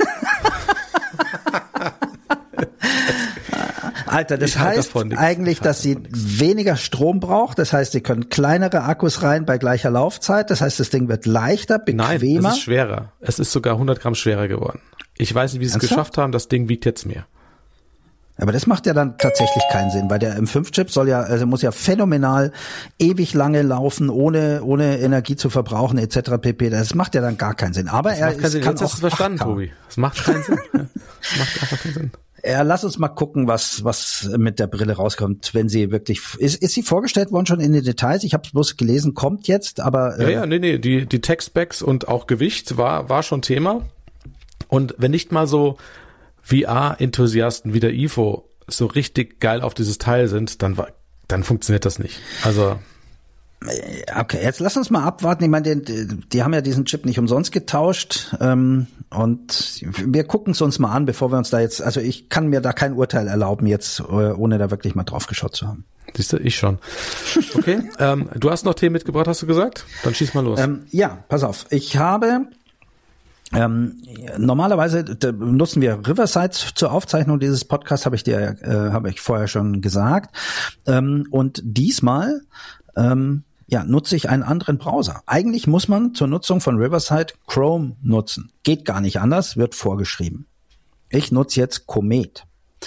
Alter, das heißt eigentlich, dass sie weniger Strom braucht. Das heißt, sie können kleinere Akkus rein bei gleicher Laufzeit. Das heißt, das Ding wird leichter, bequemer. Nein, es ist schwerer. Es ist sogar 100 Gramm schwerer geworden. Ich weiß nicht, wie sie es geschafft haben. Das Ding wiegt jetzt mehr. Aber das macht ja dann tatsächlich keinen Sinn, weil der M5-Chip muss ja phänomenal ewig lange laufen, ohne Energie zu verbrauchen etc. pp. Das macht ja dann gar keinen Sinn. Aber das macht keinen Sinn. Jetzt hast du es verstanden, Tobi. Das macht keinen Sinn. Das macht einfach keinen Sinn. Ja, lass uns mal gucken, was mit der Brille rauskommt, wenn sie wirklich ist sie vorgestellt worden schon in den Details? Ich habe es bloß gelesen, kommt jetzt, aber nee, die Tech-Specs und auch Gewicht war schon Thema. Und wenn nicht mal so VR-Enthusiasten wie der Ivo so richtig geil auf dieses Teil sind, dann funktioniert das nicht. Also okay, jetzt lass uns mal abwarten. Ich meine, die haben ja diesen Chip nicht umsonst getauscht und wir gucken es uns mal an, bevor wir uns da jetzt, also ich kann mir da kein Urteil erlauben jetzt, ohne da wirklich mal drauf geschaut zu haben. Siehst du, ich schon. Okay, du hast noch Themen mitgebracht, hast du gesagt? Dann schieß mal los. Ja, pass auf. Ich habe normalerweise nutzen wir Riverside zur Aufzeichnung dieses Podcasts, habe ich vorher schon gesagt. Und diesmal nutze ich einen anderen Browser. Eigentlich muss man zur Nutzung von Riverside Chrome nutzen. Geht gar nicht anders, wird vorgeschrieben. Ich nutze jetzt Comet.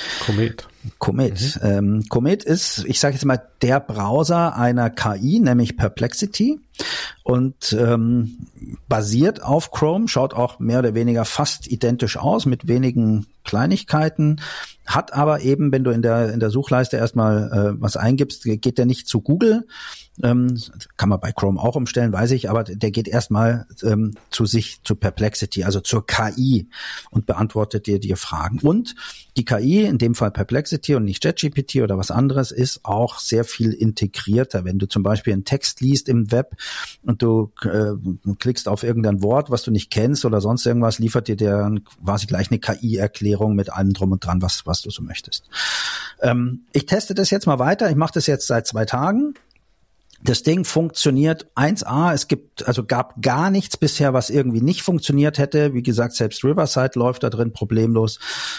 Comet ist, ich sage jetzt mal, der Browser einer KI, nämlich Perplexity, und basiert auf Chrome, schaut auch mehr oder weniger fast identisch aus, mit wenigen Kleinigkeiten, hat aber eben, wenn du in der Suchleiste erstmal was eingibst, geht der nicht zu Google, kann man bei Chrome auch umstellen, weiß ich, aber der geht erstmal zu Perplexity, also zur KI, und beantwortet dir Fragen. Und die KI, in dem Fall Perplexity und nicht ChatGPT oder was anderes, ist auch sehr viel integrierter. Wenn du zum Beispiel einen Text liest im Web und du klickst auf irgendein Wort, was du nicht kennst oder sonst irgendwas, liefert dir der quasi gleich eine KI-Erklärung mit allem drum und dran, was du so möchtest. Ich teste das jetzt mal weiter. Ich mache das jetzt seit 2 Tagen. Das Ding funktioniert 1A. Gab gar nichts bisher, was irgendwie nicht funktioniert hätte. Wie gesagt, selbst Riverside läuft da drin problemlos.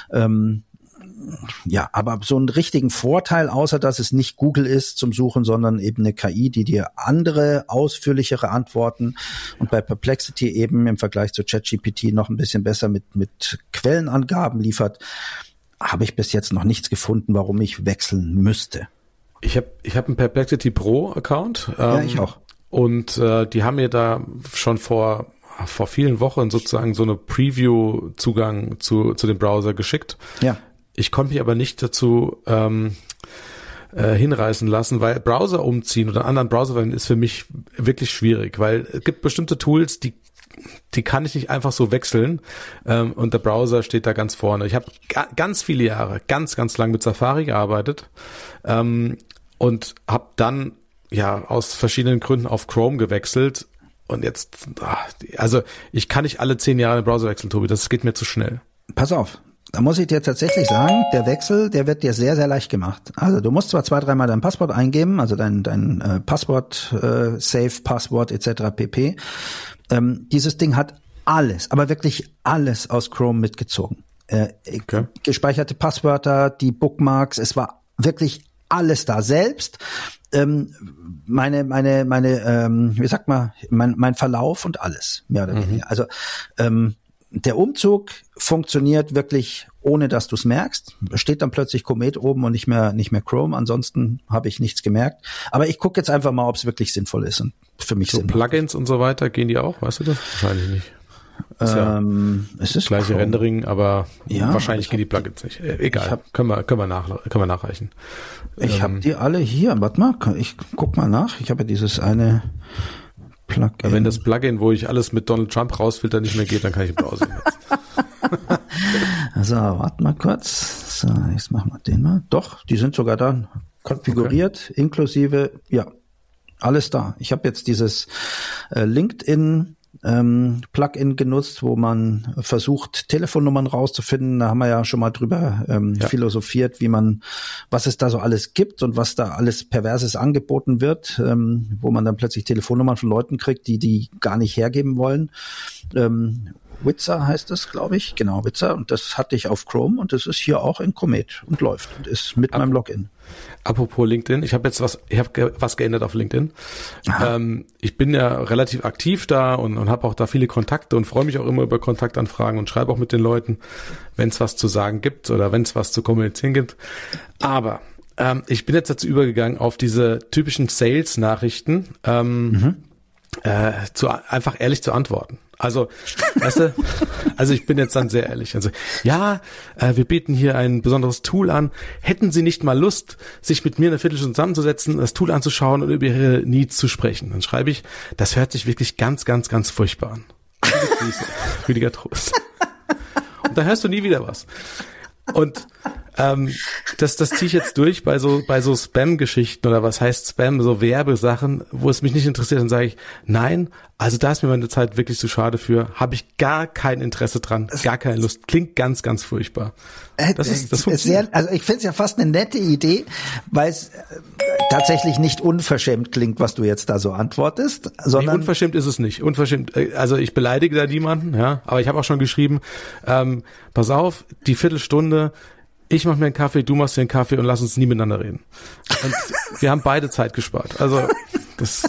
Aber so einen richtigen Vorteil, außer dass es nicht Google ist zum Suchen, sondern eben eine KI, die dir andere, ausführlichere Antworten und bei Perplexity eben im Vergleich zu ChatGPT noch ein bisschen besser mit Quellenangaben liefert, habe ich bis jetzt noch nichts gefunden, warum ich wechseln müsste. Ich hab einen Perplexity Pro Account. Ja, ich auch. Und die haben mir da schon vor vielen Wochen sozusagen so eine Preview-Zugang zu dem Browser geschickt. Ja. Ich konnte mich aber nicht dazu hinreißen lassen, weil Browser umziehen oder anderen Browser verwenden ist für mich wirklich schwierig, weil es gibt bestimmte Tools, die kann ich nicht einfach so wechseln und der Browser steht da ganz vorne. Ich habe ganz viele Jahre, ganz, ganz lang mit Safari gearbeitet und habe dann aus verschiedenen Gründen auf Chrome gewechselt und jetzt, also ich kann nicht alle 10 Jahre den Browser wechseln, Tobi, das geht mir zu schnell. Pass auf. Da muss ich dir tatsächlich sagen, der Wechsel, der wird dir sehr, sehr leicht gemacht. Also du musst zwar 2-3 Mal dein Passwort eingeben, also dein Passwort, Safe-Passwort etc. pp. Dieses Ding hat alles, aber wirklich alles aus Chrome mitgezogen. Okay. Gespeicherte Passwörter, die Bookmarks, es war wirklich alles da. Selbst mein Verlauf und alles, mehr oder weniger. Also der Umzug funktioniert wirklich, ohne dass du es merkst. Da steht dann plötzlich Komet oben und nicht mehr Chrome. Ansonsten habe ich nichts gemerkt. Aber ich gucke jetzt einfach mal, ob es wirklich sinnvoll ist. Und für mich so Plugins und so weiter, gehen die auch? Weißt du das? Wahrscheinlich nicht. Es ist das gleiche Chrome. Rendering, aber ja, wahrscheinlich gehen die Plugins nicht. Egal, können wir nachreichen. Ich habe die alle hier. Warte mal, ich guck mal nach. Ich habe ja dieses eine Plugin. Ja, wenn das Plugin, wo ich alles mit Donald Trump rausfilter, nicht mehr geht, dann kann ich im Browser nutzen. Also, warte mal kurz. So, jetzt machen wir den mal. Doch, die sind sogar da konfiguriert, inklusive, alles da. Ich habe jetzt dieses LinkedIn Plugin genutzt, wo man versucht, Telefonnummern rauszufinden. Da haben wir ja schon mal drüber philosophiert, was es da so alles gibt und was da alles Perverses angeboten wird, wo man dann plötzlich Telefonnummern von Leuten kriegt, die gar nicht hergeben wollen. Witzer heißt es, glaube ich. Genau, Witzer. Und das hatte ich auf Chrome und das ist hier auch in Comet und läuft und ist mit meinem Login. Apropos LinkedIn, ich habe was geändert auf LinkedIn. Ich bin ja relativ aktiv da und habe auch da viele Kontakte und freue mich auch immer über Kontaktanfragen und schreibe auch mit den Leuten, wenn es was zu sagen gibt oder wenn es was zu kommunizieren gibt. Aber ich bin jetzt dazu übergegangen, auf diese typischen Sales-Nachrichten einfach ehrlich zu antworten. Also, weißt du, ich bin jetzt dann sehr ehrlich. Also, wir bieten hier ein besonderes Tool an. Hätten Sie nicht mal Lust, sich mit mir eine Viertelstunde zusammenzusetzen, das Tool anzuschauen und über Ihre Needs zu sprechen? Dann schreibe ich, das hört sich wirklich ganz, ganz, ganz furchtbar an. Rüdiger Trost. Und da hörst du nie wieder was. Und das ziehe ich jetzt durch bei so Spam-Geschichten oder was heißt Spam, so Werbesachen, wo es mich nicht interessiert, dann sage ich, nein, also da ist mir meine Zeit wirklich zu schade für, habe ich gar kein Interesse dran, gar keine Lust, klingt ganz, ganz furchtbar. Das funktioniert. Also ich finde es ja fast eine nette Idee, weil es tatsächlich nicht unverschämt klingt, was du jetzt da so antwortest, sondern unverschämt ist es nicht. Unverschämt, also ich beleidige da niemanden, aber ich habe auch schon geschrieben, pass auf, die Viertelstunde, ich mache mir einen Kaffee, du machst dir einen Kaffee und lass uns nie miteinander reden. Und wir haben beide Zeit gespart. Also das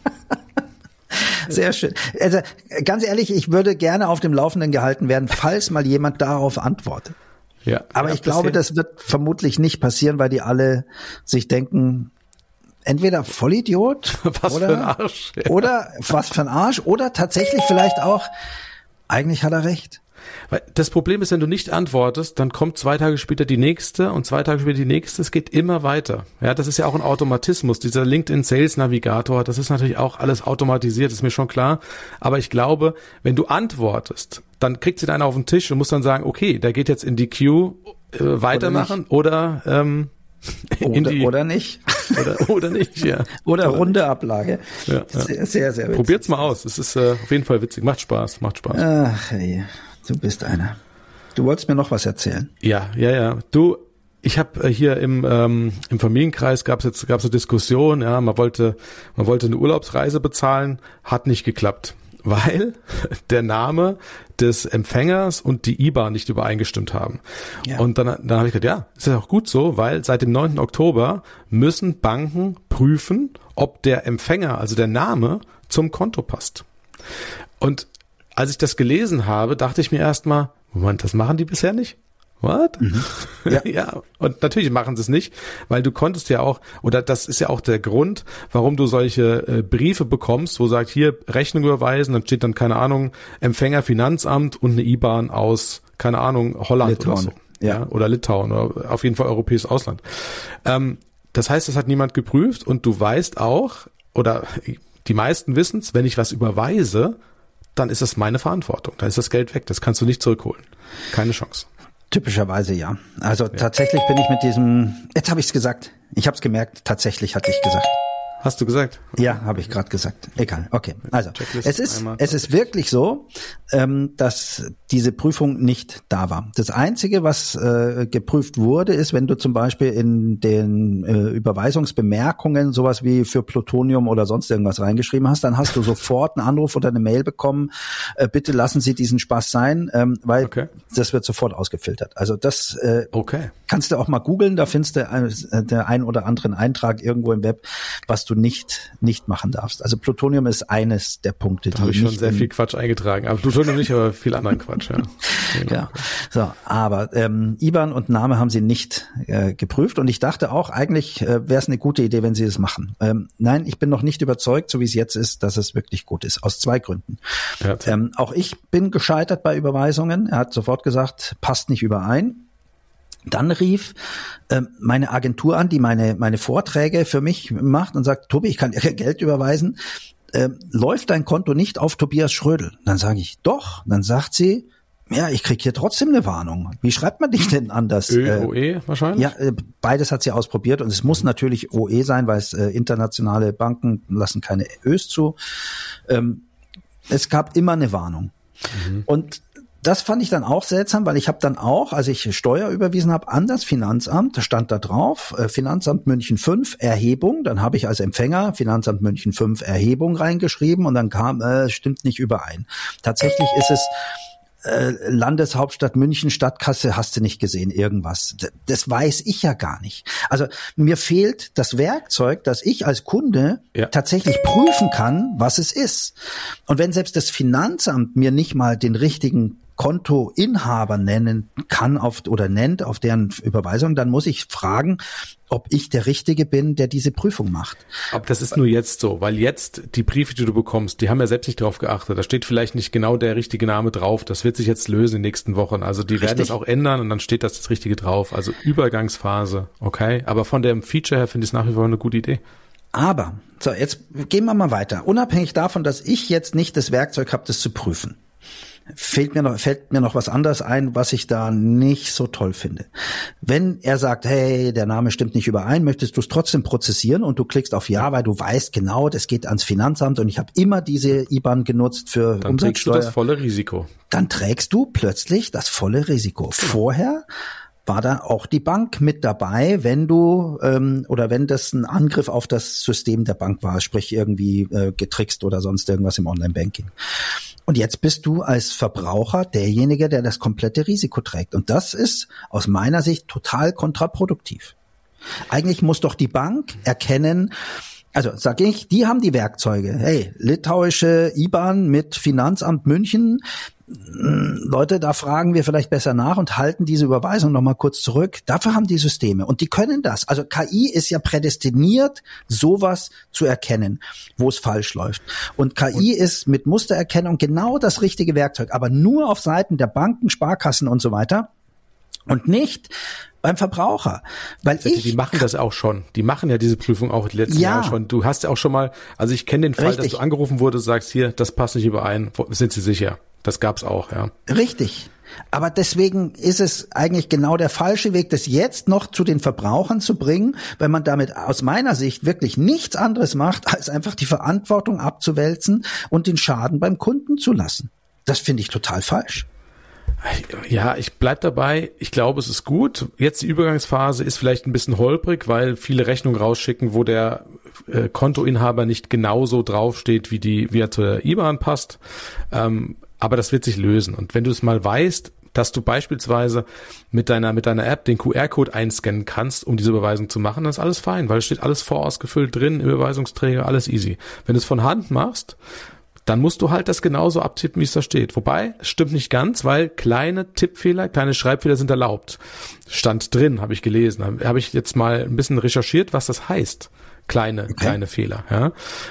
sehr schön. Also ganz ehrlich, ich würde gerne auf dem Laufenden gehalten werden, falls mal jemand darauf antwortet. Ja. Aber ich glaube, das wird vermutlich nicht passieren, weil die alle sich denken, entweder Vollidiot was für ein Arsch. Ja. Oder was für ein Arsch oder tatsächlich vielleicht auch, eigentlich hat er recht. Weil das Problem ist, wenn du nicht antwortest, dann kommt 2 Tage später die nächste und 2 Tage später die nächste. Es geht immer weiter. Ja, das ist ja auch ein Automatismus. Dieser LinkedIn Sales Navigator, das ist natürlich auch alles automatisiert, ist mir schon klar. Aber ich glaube, wenn du antwortest, dann kriegt sie einer auf den Tisch und muss dann sagen, okay, der geht jetzt in die Queue, weitermachen oder oder nicht. Oder nicht, ja. Oder runde Ablage. Ja. Sehr, sehr, sehr witzig. Probiert's mal aus. Es ist auf jeden Fall witzig. Macht Spaß. Ach, hey. Du bist einer. Du wolltest mir noch was erzählen. Ja. Du, Ich habe hier im Familienkreis gab's eine Diskussion, ja, man wollte eine Urlaubsreise bezahlen, hat nicht geklappt, weil der Name des Empfängers und die IBAN nicht übereingestimmt haben. Ja. Und dann habe ich gedacht, ja, ist ja auch gut so, weil seit dem 9. Oktober müssen Banken prüfen, ob der Empfänger, also der Name, zum Konto passt. Und als ich das gelesen habe, dachte ich mir erstmal, Moment, das machen die bisher nicht? What? Mhm. Ja. Ja, und natürlich machen sie es nicht, weil du konntest ja auch, oder das ist ja auch der Grund, warum du solche Briefe bekommst, wo sagt, hier Rechnung überweisen, dann steht dann, keine Ahnung, Empfänger Finanzamt und eine IBAN aus, keine Ahnung, Holland Litauen. Oder so. Ja. Oder Litauen oder auf jeden Fall europäisches Ausland. Das heißt, das hat niemand geprüft und du weißt auch, oder die meisten wissen es, wenn ich was überweise, dann ist das meine Verantwortung. Da ist das Geld weg. Das kannst du nicht zurückholen. Keine Chance. Typischerweise ja. Also tatsächlich bin ich mit diesem, jetzt habe ich es gesagt. Ich habe es gemerkt, tatsächlich hatte ich gesagt. Hast du gesagt? Ja, habe ich gerade gesagt. Egal, okay. Also es ist wirklich so, dass diese Prüfung nicht da war. Das Einzige, was geprüft wurde, ist, wenn du zum Beispiel in den Überweisungsbemerkungen sowas wie für Plutonium oder sonst irgendwas reingeschrieben hast, dann hast du sofort einen Anruf oder eine Mail bekommen, bitte lassen Sie diesen Spaß sein, weil das wird sofort ausgefiltert. Also das kannst du auch mal googeln, da findest du der ein oder anderen Eintrag irgendwo im Web, was du nicht machen darfst. Also Plutonium ist eines der Punkte, da habe ich schon sehr viel Quatsch eingetragen. Aber Plutonium nicht, aber viel anderen Quatsch, ja. Genau. Ja. So, aber IBAN und Name haben sie nicht geprüft und ich dachte auch, eigentlich wäre es eine gute Idee, wenn sie es machen. Nein, ich bin noch nicht überzeugt, so wie es jetzt ist, dass es wirklich gut ist. Aus 2 Gründen. Ja. Auch ich bin gescheitert bei Überweisungen. Er hat sofort gesagt, passt nicht überein. Dann rief meine Agentur an, die meine Vorträge für mich macht und sagt, Tobi, ich kann dir Geld überweisen. Läuft dein Konto nicht auf Tobias Schrödel? Dann sage ich, doch. Dann sagt sie, ja, ich krieg hier trotzdem eine Warnung. Wie schreibt man dich denn anders? OE wahrscheinlich? Ja, beides hat sie ausprobiert und es muss natürlich OE sein, weil es internationale Banken lassen keine Ös zu. Es gab immer eine Warnung. Mhm. Und das fand ich dann auch seltsam, weil ich habe dann auch, als ich Steuer überwiesen habe, an das Finanzamt, da stand da drauf, Finanzamt München 5, Erhebung. Dann habe ich als Empfänger Finanzamt München 5, Erhebung reingeschrieben und dann kam, stimmt nicht überein. Tatsächlich ist es Landeshauptstadt München, Stadtkasse, hast du nicht gesehen, irgendwas. Das weiß ich ja gar nicht. Also mir fehlt das Werkzeug, dass ich als Kunde tatsächlich prüfen kann, was es ist. Und wenn selbst das Finanzamt mir nicht mal den richtigen Kontoinhaber nennen kann nennt auf deren Überweisung, dann muss ich fragen, ob ich der Richtige bin, der diese Prüfung macht. Aber das ist nur jetzt so, weil jetzt die Briefe, die du bekommst, die haben ja selbst nicht drauf geachtet. Da steht vielleicht nicht genau der richtige Name drauf. Das wird sich jetzt lösen in den nächsten Wochen. Also die werden das auch ändern und dann steht das Richtige drauf. Also Übergangsphase, okay. Aber von dem Feature her finde ich es nach wie vor eine gute Idee. Aber, so jetzt gehen wir mal weiter. Unabhängig davon, dass ich jetzt nicht das Werkzeug habe, das zu prüfen, fällt mir noch was anderes ein, was ich da nicht so toll finde. Wenn er sagt, hey, der Name stimmt nicht überein, möchtest du es trotzdem prozessieren und du klickst auf Ja, weil du weißt genau, das geht ans Finanzamt und ich habe immer diese IBAN genutzt für dann Umsatzsteuer. Trägst du das volle Risiko. Dann trägst du plötzlich das volle Risiko. Genau. Vorher war da auch die Bank mit dabei, wenn du oder wenn das ein Angriff auf das System der Bank war, sprich irgendwie getrickst oder sonst irgendwas im Online-Banking. Und jetzt bist du als Verbraucher derjenige, der das komplette Risiko trägt. Und das ist aus meiner Sicht total kontraproduktiv. Eigentlich muss doch die Bank erkennen, also sag ich, die haben die Werkzeuge. Hey, litauische IBAN mit Finanzamt München. Leute, da fragen wir vielleicht besser nach und halten diese Überweisung nochmal kurz zurück. Dafür haben die Systeme und die können das. Also KI ist ja prädestiniert, sowas zu erkennen, wo es falsch läuft. Und KI ist mit Mustererkennung genau das richtige Werkzeug, aber nur auf Seiten der Banken, Sparkassen und so weiter und nicht beim Verbraucher. Weil die machen das auch schon. Die machen ja diese Prüfung auch die letzten Jahre schon. Du hast ja auch schon mal, also ich kenne den Fall, dass du angerufen wurdest, sagst hier, das passt nicht überein. Sind Sie sicher? Das gab's auch, ja. Richtig. Aber deswegen ist es eigentlich genau der falsche Weg, das jetzt noch zu den Verbrauchern zu bringen, weil man damit aus meiner Sicht wirklich nichts anderes macht, als einfach die Verantwortung abzuwälzen und den Schaden beim Kunden zu lassen. Das finde ich total falsch. Ja, ich bleib dabei. Ich glaube, es ist gut. Jetzt die Übergangsphase ist vielleicht ein bisschen holprig, weil viele Rechnungen rausschicken, wo der Kontoinhaber nicht genauso draufsteht, wie er zur IBAN passt. Aber das wird sich lösen. Und wenn du es mal weißt, dass du beispielsweise mit deiner App den QR-Code einscannen kannst, um diese Überweisung zu machen, dann ist alles fein, weil es steht alles vorausgefüllt drin, im Überweisungsträger, alles easy. Wenn du es von Hand machst, dann musst du halt das genauso abtippen, wie es da steht. Wobei, es stimmt nicht ganz, weil kleine Tippfehler, kleine Schreibfehler sind erlaubt. Stand drin, habe ich gelesen. Habe ich jetzt mal ein bisschen recherchiert, was das heißt. Kleine Fehler. Ja.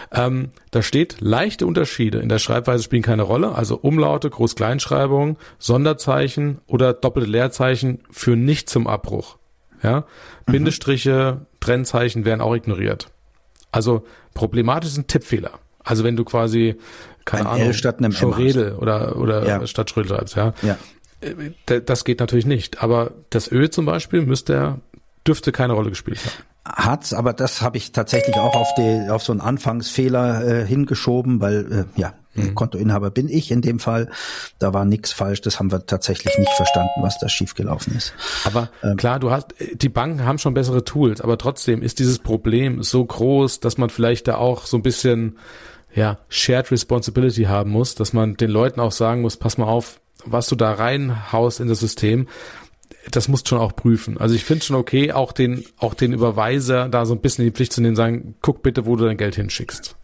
Da steht, leichte Unterschiede in der Schreibweise spielen keine Rolle. Also Umlaute, Groß-Kleinschreibung, Sonderzeichen oder doppelte Leerzeichen führen nicht zum Abbruch. Ja. Bindestriche, Trennzeichen werden auch ignoriert. Also problematisch sind Tippfehler. Also wenn du quasi, keine Ahnung, Schorredel oder statt Schrödel schreibst, ja. Das geht natürlich nicht. Aber das Ö zum Beispiel dürfte keine Rolle gespielt haben. Hat's, aber das habe ich tatsächlich auch auf so einen Anfangsfehler hingeschoben, weil Kontoinhaber bin ich in dem Fall. Da war nichts falsch, das haben wir tatsächlich nicht verstanden, was da schiefgelaufen ist. Aber klar, die Banken haben schon bessere Tools, aber trotzdem ist dieses Problem so groß, dass man vielleicht da auch so ein bisschen Shared Responsibility haben muss, dass man den Leuten auch sagen muss, pass mal auf, was du da reinhaust in das System, das musst du schon auch prüfen. Also ich finde schon okay, auch den Überweiser da so ein bisschen in die Pflicht zu nehmen, sagen, guck bitte, wo du dein Geld hinschickst.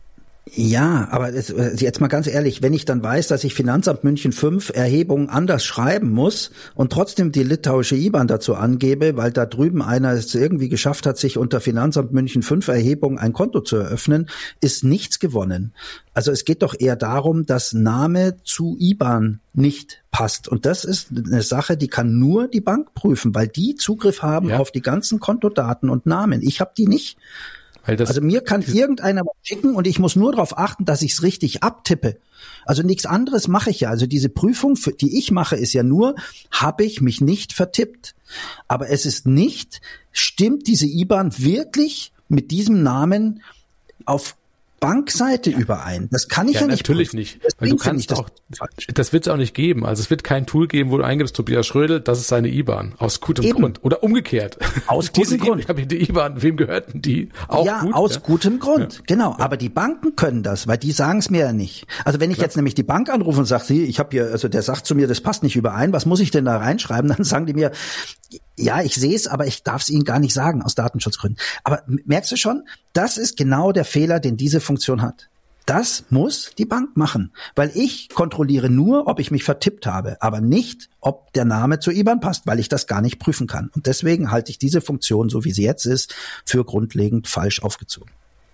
Ja, aber jetzt mal ganz ehrlich, wenn ich dann weiß, dass ich Finanzamt München 5 Erhebungen anders schreiben muss und trotzdem die litauische IBAN dazu angebe, weil da drüben einer es irgendwie geschafft hat, sich unter Finanzamt München 5 Erhebungen ein Konto zu eröffnen, ist nichts gewonnen. Also es geht doch eher darum, dass Name zu IBAN nicht passt. Und das ist eine Sache, die kann nur die Bank prüfen, weil die Zugriff haben auf die ganzen Kontodaten und Namen. Ich habe die nicht. Also mir kann irgendeiner was schicken und ich muss nur darauf achten, dass ich es richtig abtippe. Also nichts anderes mache ich ja. Also diese Prüfung, die ich mache, ist ja nur, habe ich mich nicht vertippt. Aber es ist nicht, stimmt diese IBAN wirklich mit diesem Namen auf Bankseite überein? Das kann ich ja nicht. Natürlich nicht. Weil du kannst das wird es auch nicht geben. Also es wird kein Tool geben, wo du eingibst, Tobias Schrödel, das ist seine IBAN. Aus gutem Grund. Oder umgekehrt. Aus gutem Grund. Ich habe hier die IBAN, wem gehört denn die? Auch gut, aus gutem Grund. Genau. Aber die Banken können das, weil die sagen es mir ja nicht. Also wenn ich jetzt nämlich die Bank anrufe und sage, ich habe hier, also der sagt zu mir, das passt nicht überein, was muss ich denn da reinschreiben? Dann sagen die mir, ja, ich sehe es, aber ich darf es Ihnen gar nicht sagen, aus Datenschutzgründen. Aber merkst du schon, das ist genau der Fehler, den diese Funktion hat. Das muss die Bank machen, weil ich kontrolliere nur, ob ich mich vertippt habe, aber nicht, ob der Name zur IBAN passt, weil ich das gar nicht prüfen kann. Und deswegen halte ich diese Funktion, so wie sie jetzt ist, für grundlegend falsch aufgezogen.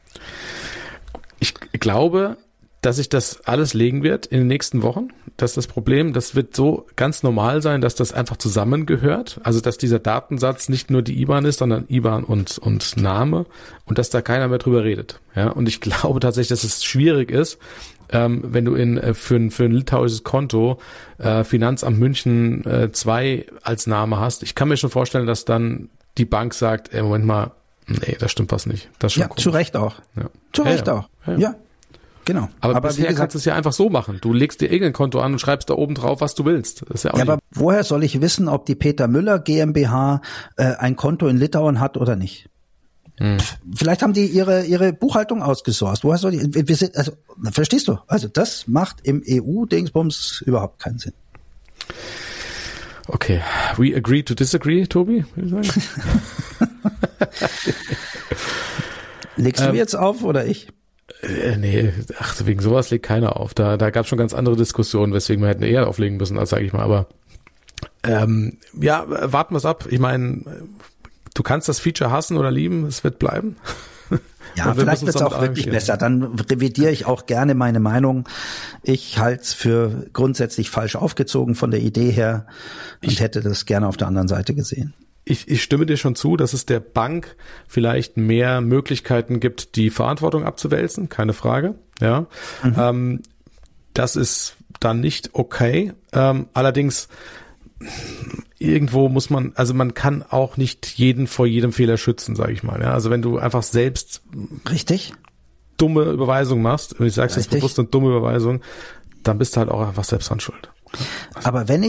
Ich glaube, dass sich das alles legen wird in den nächsten Wochen. Das ist das Problem. Das wird so ganz normal sein, dass das einfach zusammengehört. Also, dass dieser Datensatz nicht nur die IBAN ist, sondern IBAN und Name und dass da keiner mehr drüber redet. Ja, und ich glaube tatsächlich, dass es schwierig ist, wenn du für ein litauisches Konto Finanzamt München 2 als Name hast. Ich kann mir schon vorstellen, dass dann die Bank sagt, Moment mal, nee, das stimmt was nicht. Das ist schon komisch. Zu Recht auch. Ja. Zu Recht auch. Ja. Genau. Aber bisher kannst du es ja einfach so machen. Du legst dir irgendein Konto an und schreibst da oben drauf, was du willst. Das ist ja auch aber woher soll ich wissen, ob die Peter Müller GmbH ein Konto in Litauen hat oder nicht? Vielleicht haben die ihre Buchhaltung ausgesourced. Woher soll ich? Also verstehst du? Also das macht im EU-Dingsbums überhaupt keinen Sinn. Okay, we agree to disagree, Tobi. Legst du jetzt auf oder ich? Nee, wegen sowas legt keiner auf. Da gab es schon ganz andere Diskussionen, weswegen wir hätten eher auflegen müssen, als sage ich mal. Aber warten wir es ab. Ich meine, du kannst das Feature hassen oder lieben, es wird bleiben. Ja, vielleicht wird es auch wirklich besser. Dann revidiere ich auch gerne meine Meinung. Ich halte es für grundsätzlich falsch aufgezogen von der Idee her und hätte das gerne auf der anderen Seite gesehen. Ich stimme dir schon zu, dass es der Bank vielleicht mehr Möglichkeiten gibt, die Verantwortung abzuwälzen, keine Frage. Ja, das ist dann nicht okay. Allerdings irgendwo muss man, also man kann auch nicht jeden vor jedem Fehler schützen, sage ich mal. Ja, also wenn du einfach selbst dumme Überweisung machst, und ich sage jetzt bewusst eine dumme Überweisung, dann bist du halt auch einfach selbst dran schuld. Aber wenn ich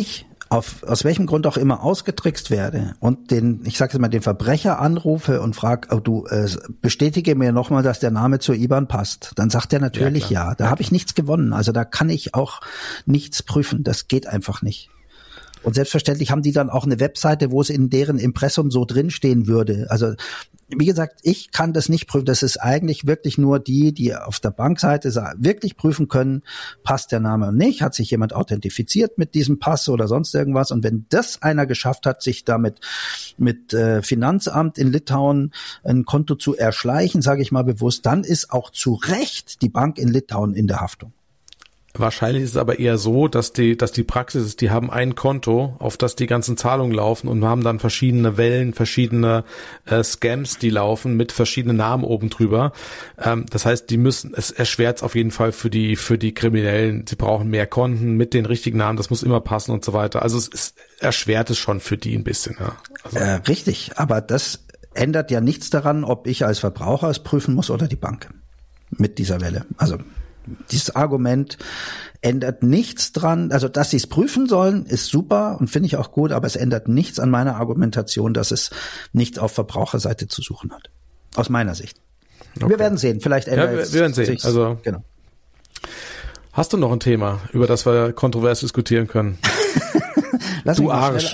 aus welchem Grund auch immer ausgetrickst werde und den Verbrecher anrufe und frage, bestätige mir nochmal, dass der Name zur IBAN passt, dann sagt er natürlich ja. Da habe ich nichts gewonnen. Also da kann ich auch nichts prüfen. Das geht einfach nicht. Und selbstverständlich haben die dann auch eine Webseite, wo es in deren Impressum so drinstehen würde. Also wie gesagt, ich kann das nicht prüfen. Das ist eigentlich wirklich nur die auf der Bankseite wirklich prüfen können, passt der Name nicht, hat sich jemand authentifiziert mit diesem Pass oder sonst irgendwas. Und wenn das einer geschafft hat, sich damit mit Finanzamt in Litauen ein Konto zu erschleichen, sage ich mal bewusst, dann ist auch zu Recht die Bank in Litauen in der Haftung. Wahrscheinlich ist es aber eher so, dass die Praxis ist, die haben ein Konto, auf das die ganzen Zahlungen laufen und haben dann verschiedene Wellen, verschiedene Scams, die laufen mit verschiedenen Namen oben drüber. Das heißt, es erschwert es auf jeden Fall für die Kriminellen. Sie brauchen mehr Konten mit den richtigen Namen, das muss immer passen und so weiter. Also es erschwert es schon für die ein bisschen. Ja. Also, richtig, aber das ändert ja nichts daran, ob ich als Verbraucher es prüfen muss oder die Bank mit dieser Welle. Also dieses Argument ändert nichts dran, also dass sie es prüfen sollen, ist super und finde ich auch gut, aber es ändert nichts an meiner Argumentation, dass es nichts auf Verbraucherseite zu suchen hat. Aus meiner Sicht. Okay. Wir werden sehen, vielleicht ändert es sich. Wir werden sehen. Also, genau. Hast du noch ein Thema, über das wir kontrovers diskutieren können? Du Arsch.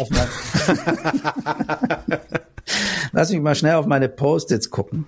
Lass mich mal schnell auf meine Post-its gucken.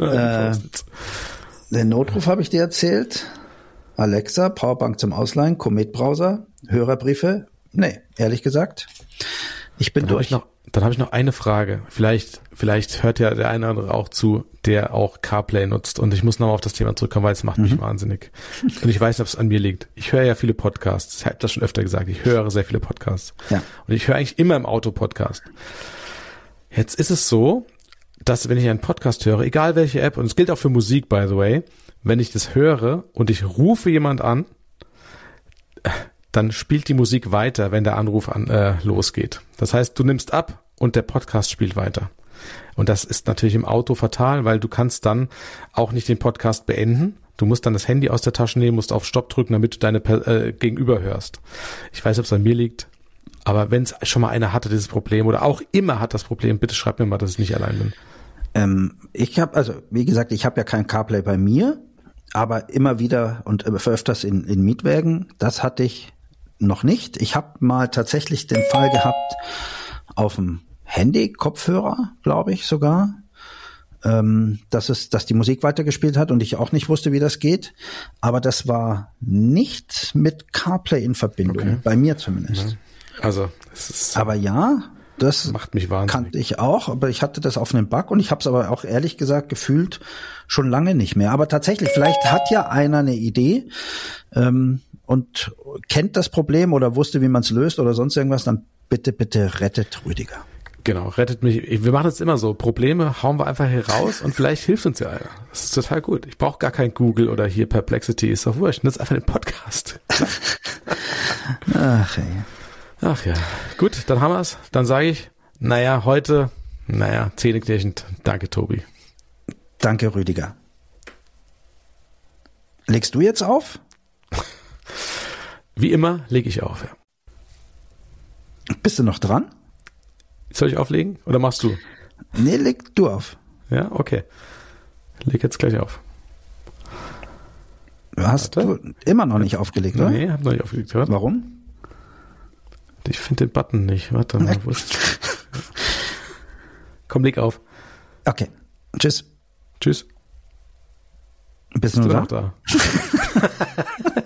Den Notruf habe ich dir erzählt. Alexa, Powerbank zum Ausleihen, Comet-Browser, Hörerbriefe. Nee, ehrlich gesagt, ich bin durch. Dann habe ich noch eine Frage. Vielleicht hört ja der eine oder andere auch zu, der auch CarPlay nutzt. Und ich muss nochmal auf das Thema zurückkommen, weil es macht mich wahnsinnig. Und ich weiß nicht, ob es an mir liegt. Ich höre ja viele Podcasts. Ich habe das schon öfter gesagt. Ich höre sehr viele Podcasts. Ja. Und ich höre eigentlich immer im Auto Podcast. Jetzt ist es so, dass wenn ich einen Podcast höre, egal welche App, und es gilt auch für Musik, by the way, wenn ich das höre und ich rufe jemand an, dann spielt die Musik weiter, wenn der Anruf losgeht. Das heißt, du nimmst ab und der Podcast spielt weiter. Und das ist natürlich im Auto fatal, weil du kannst dann auch nicht den Podcast beenden. Du musst dann das Handy aus der Tasche nehmen, musst auf Stopp drücken, damit du deine Gegenüber hörst. Ich weiß nicht, ob es an mir liegt, aber wenn es schon mal einer hatte, dieses Problem, oder auch immer hat das Problem, bitte schreib mir mal, dass ich nicht allein bin. Ich habe, wie gesagt, ich habe ja kein CarPlay bei mir, aber immer wieder und öfters in Mietwägen. Das hatte ich noch nicht. Ich habe mal tatsächlich den Fall gehabt auf dem Handy, Kopfhörer, glaube ich sogar, dass die Musik weitergespielt hat und ich auch nicht wusste, wie das geht. Aber das war nicht mit CarPlay in Verbindung, okay. Bei mir zumindest. Ja. Also, es ist. Aber ja. Das macht mich wahnsinnig. Kannte ich auch, aber ich hatte das auf einem Bug und ich habe es aber auch ehrlich gesagt gefühlt schon lange nicht mehr. Aber tatsächlich, vielleicht hat ja einer eine Idee und kennt das Problem oder wusste, wie man es löst oder sonst irgendwas, dann bitte rettet Rüdiger. Genau, rettet mich. Wir machen es immer so. Probleme hauen wir einfach hier raus und vielleicht hilft uns ja einer. Das ist total gut. Ich brauche gar kein Google oder hier Perplexity, ist doch wurscht. Nutz einfach den Podcast. Ach ey. Ach ja, gut, dann haben wir es. Dann sage ich, heute, zähneknirschend. Danke, Tobi. Danke, Rüdiger. Legst du jetzt auf? Wie immer lege ich auf, ja. Bist du noch dran? Soll ich auflegen oder machst du? Nee, leg du auf. Ja, okay. Leg jetzt gleich auf. Hast du immer noch nicht aufgelegt, oder? Nee, hab noch nicht aufgelegt. Hört. Warum? Ich finde den Button nicht. Warte mal, wo ist Komm, leg auf. Okay. Tschüss. Tschüss. Bist du noch da?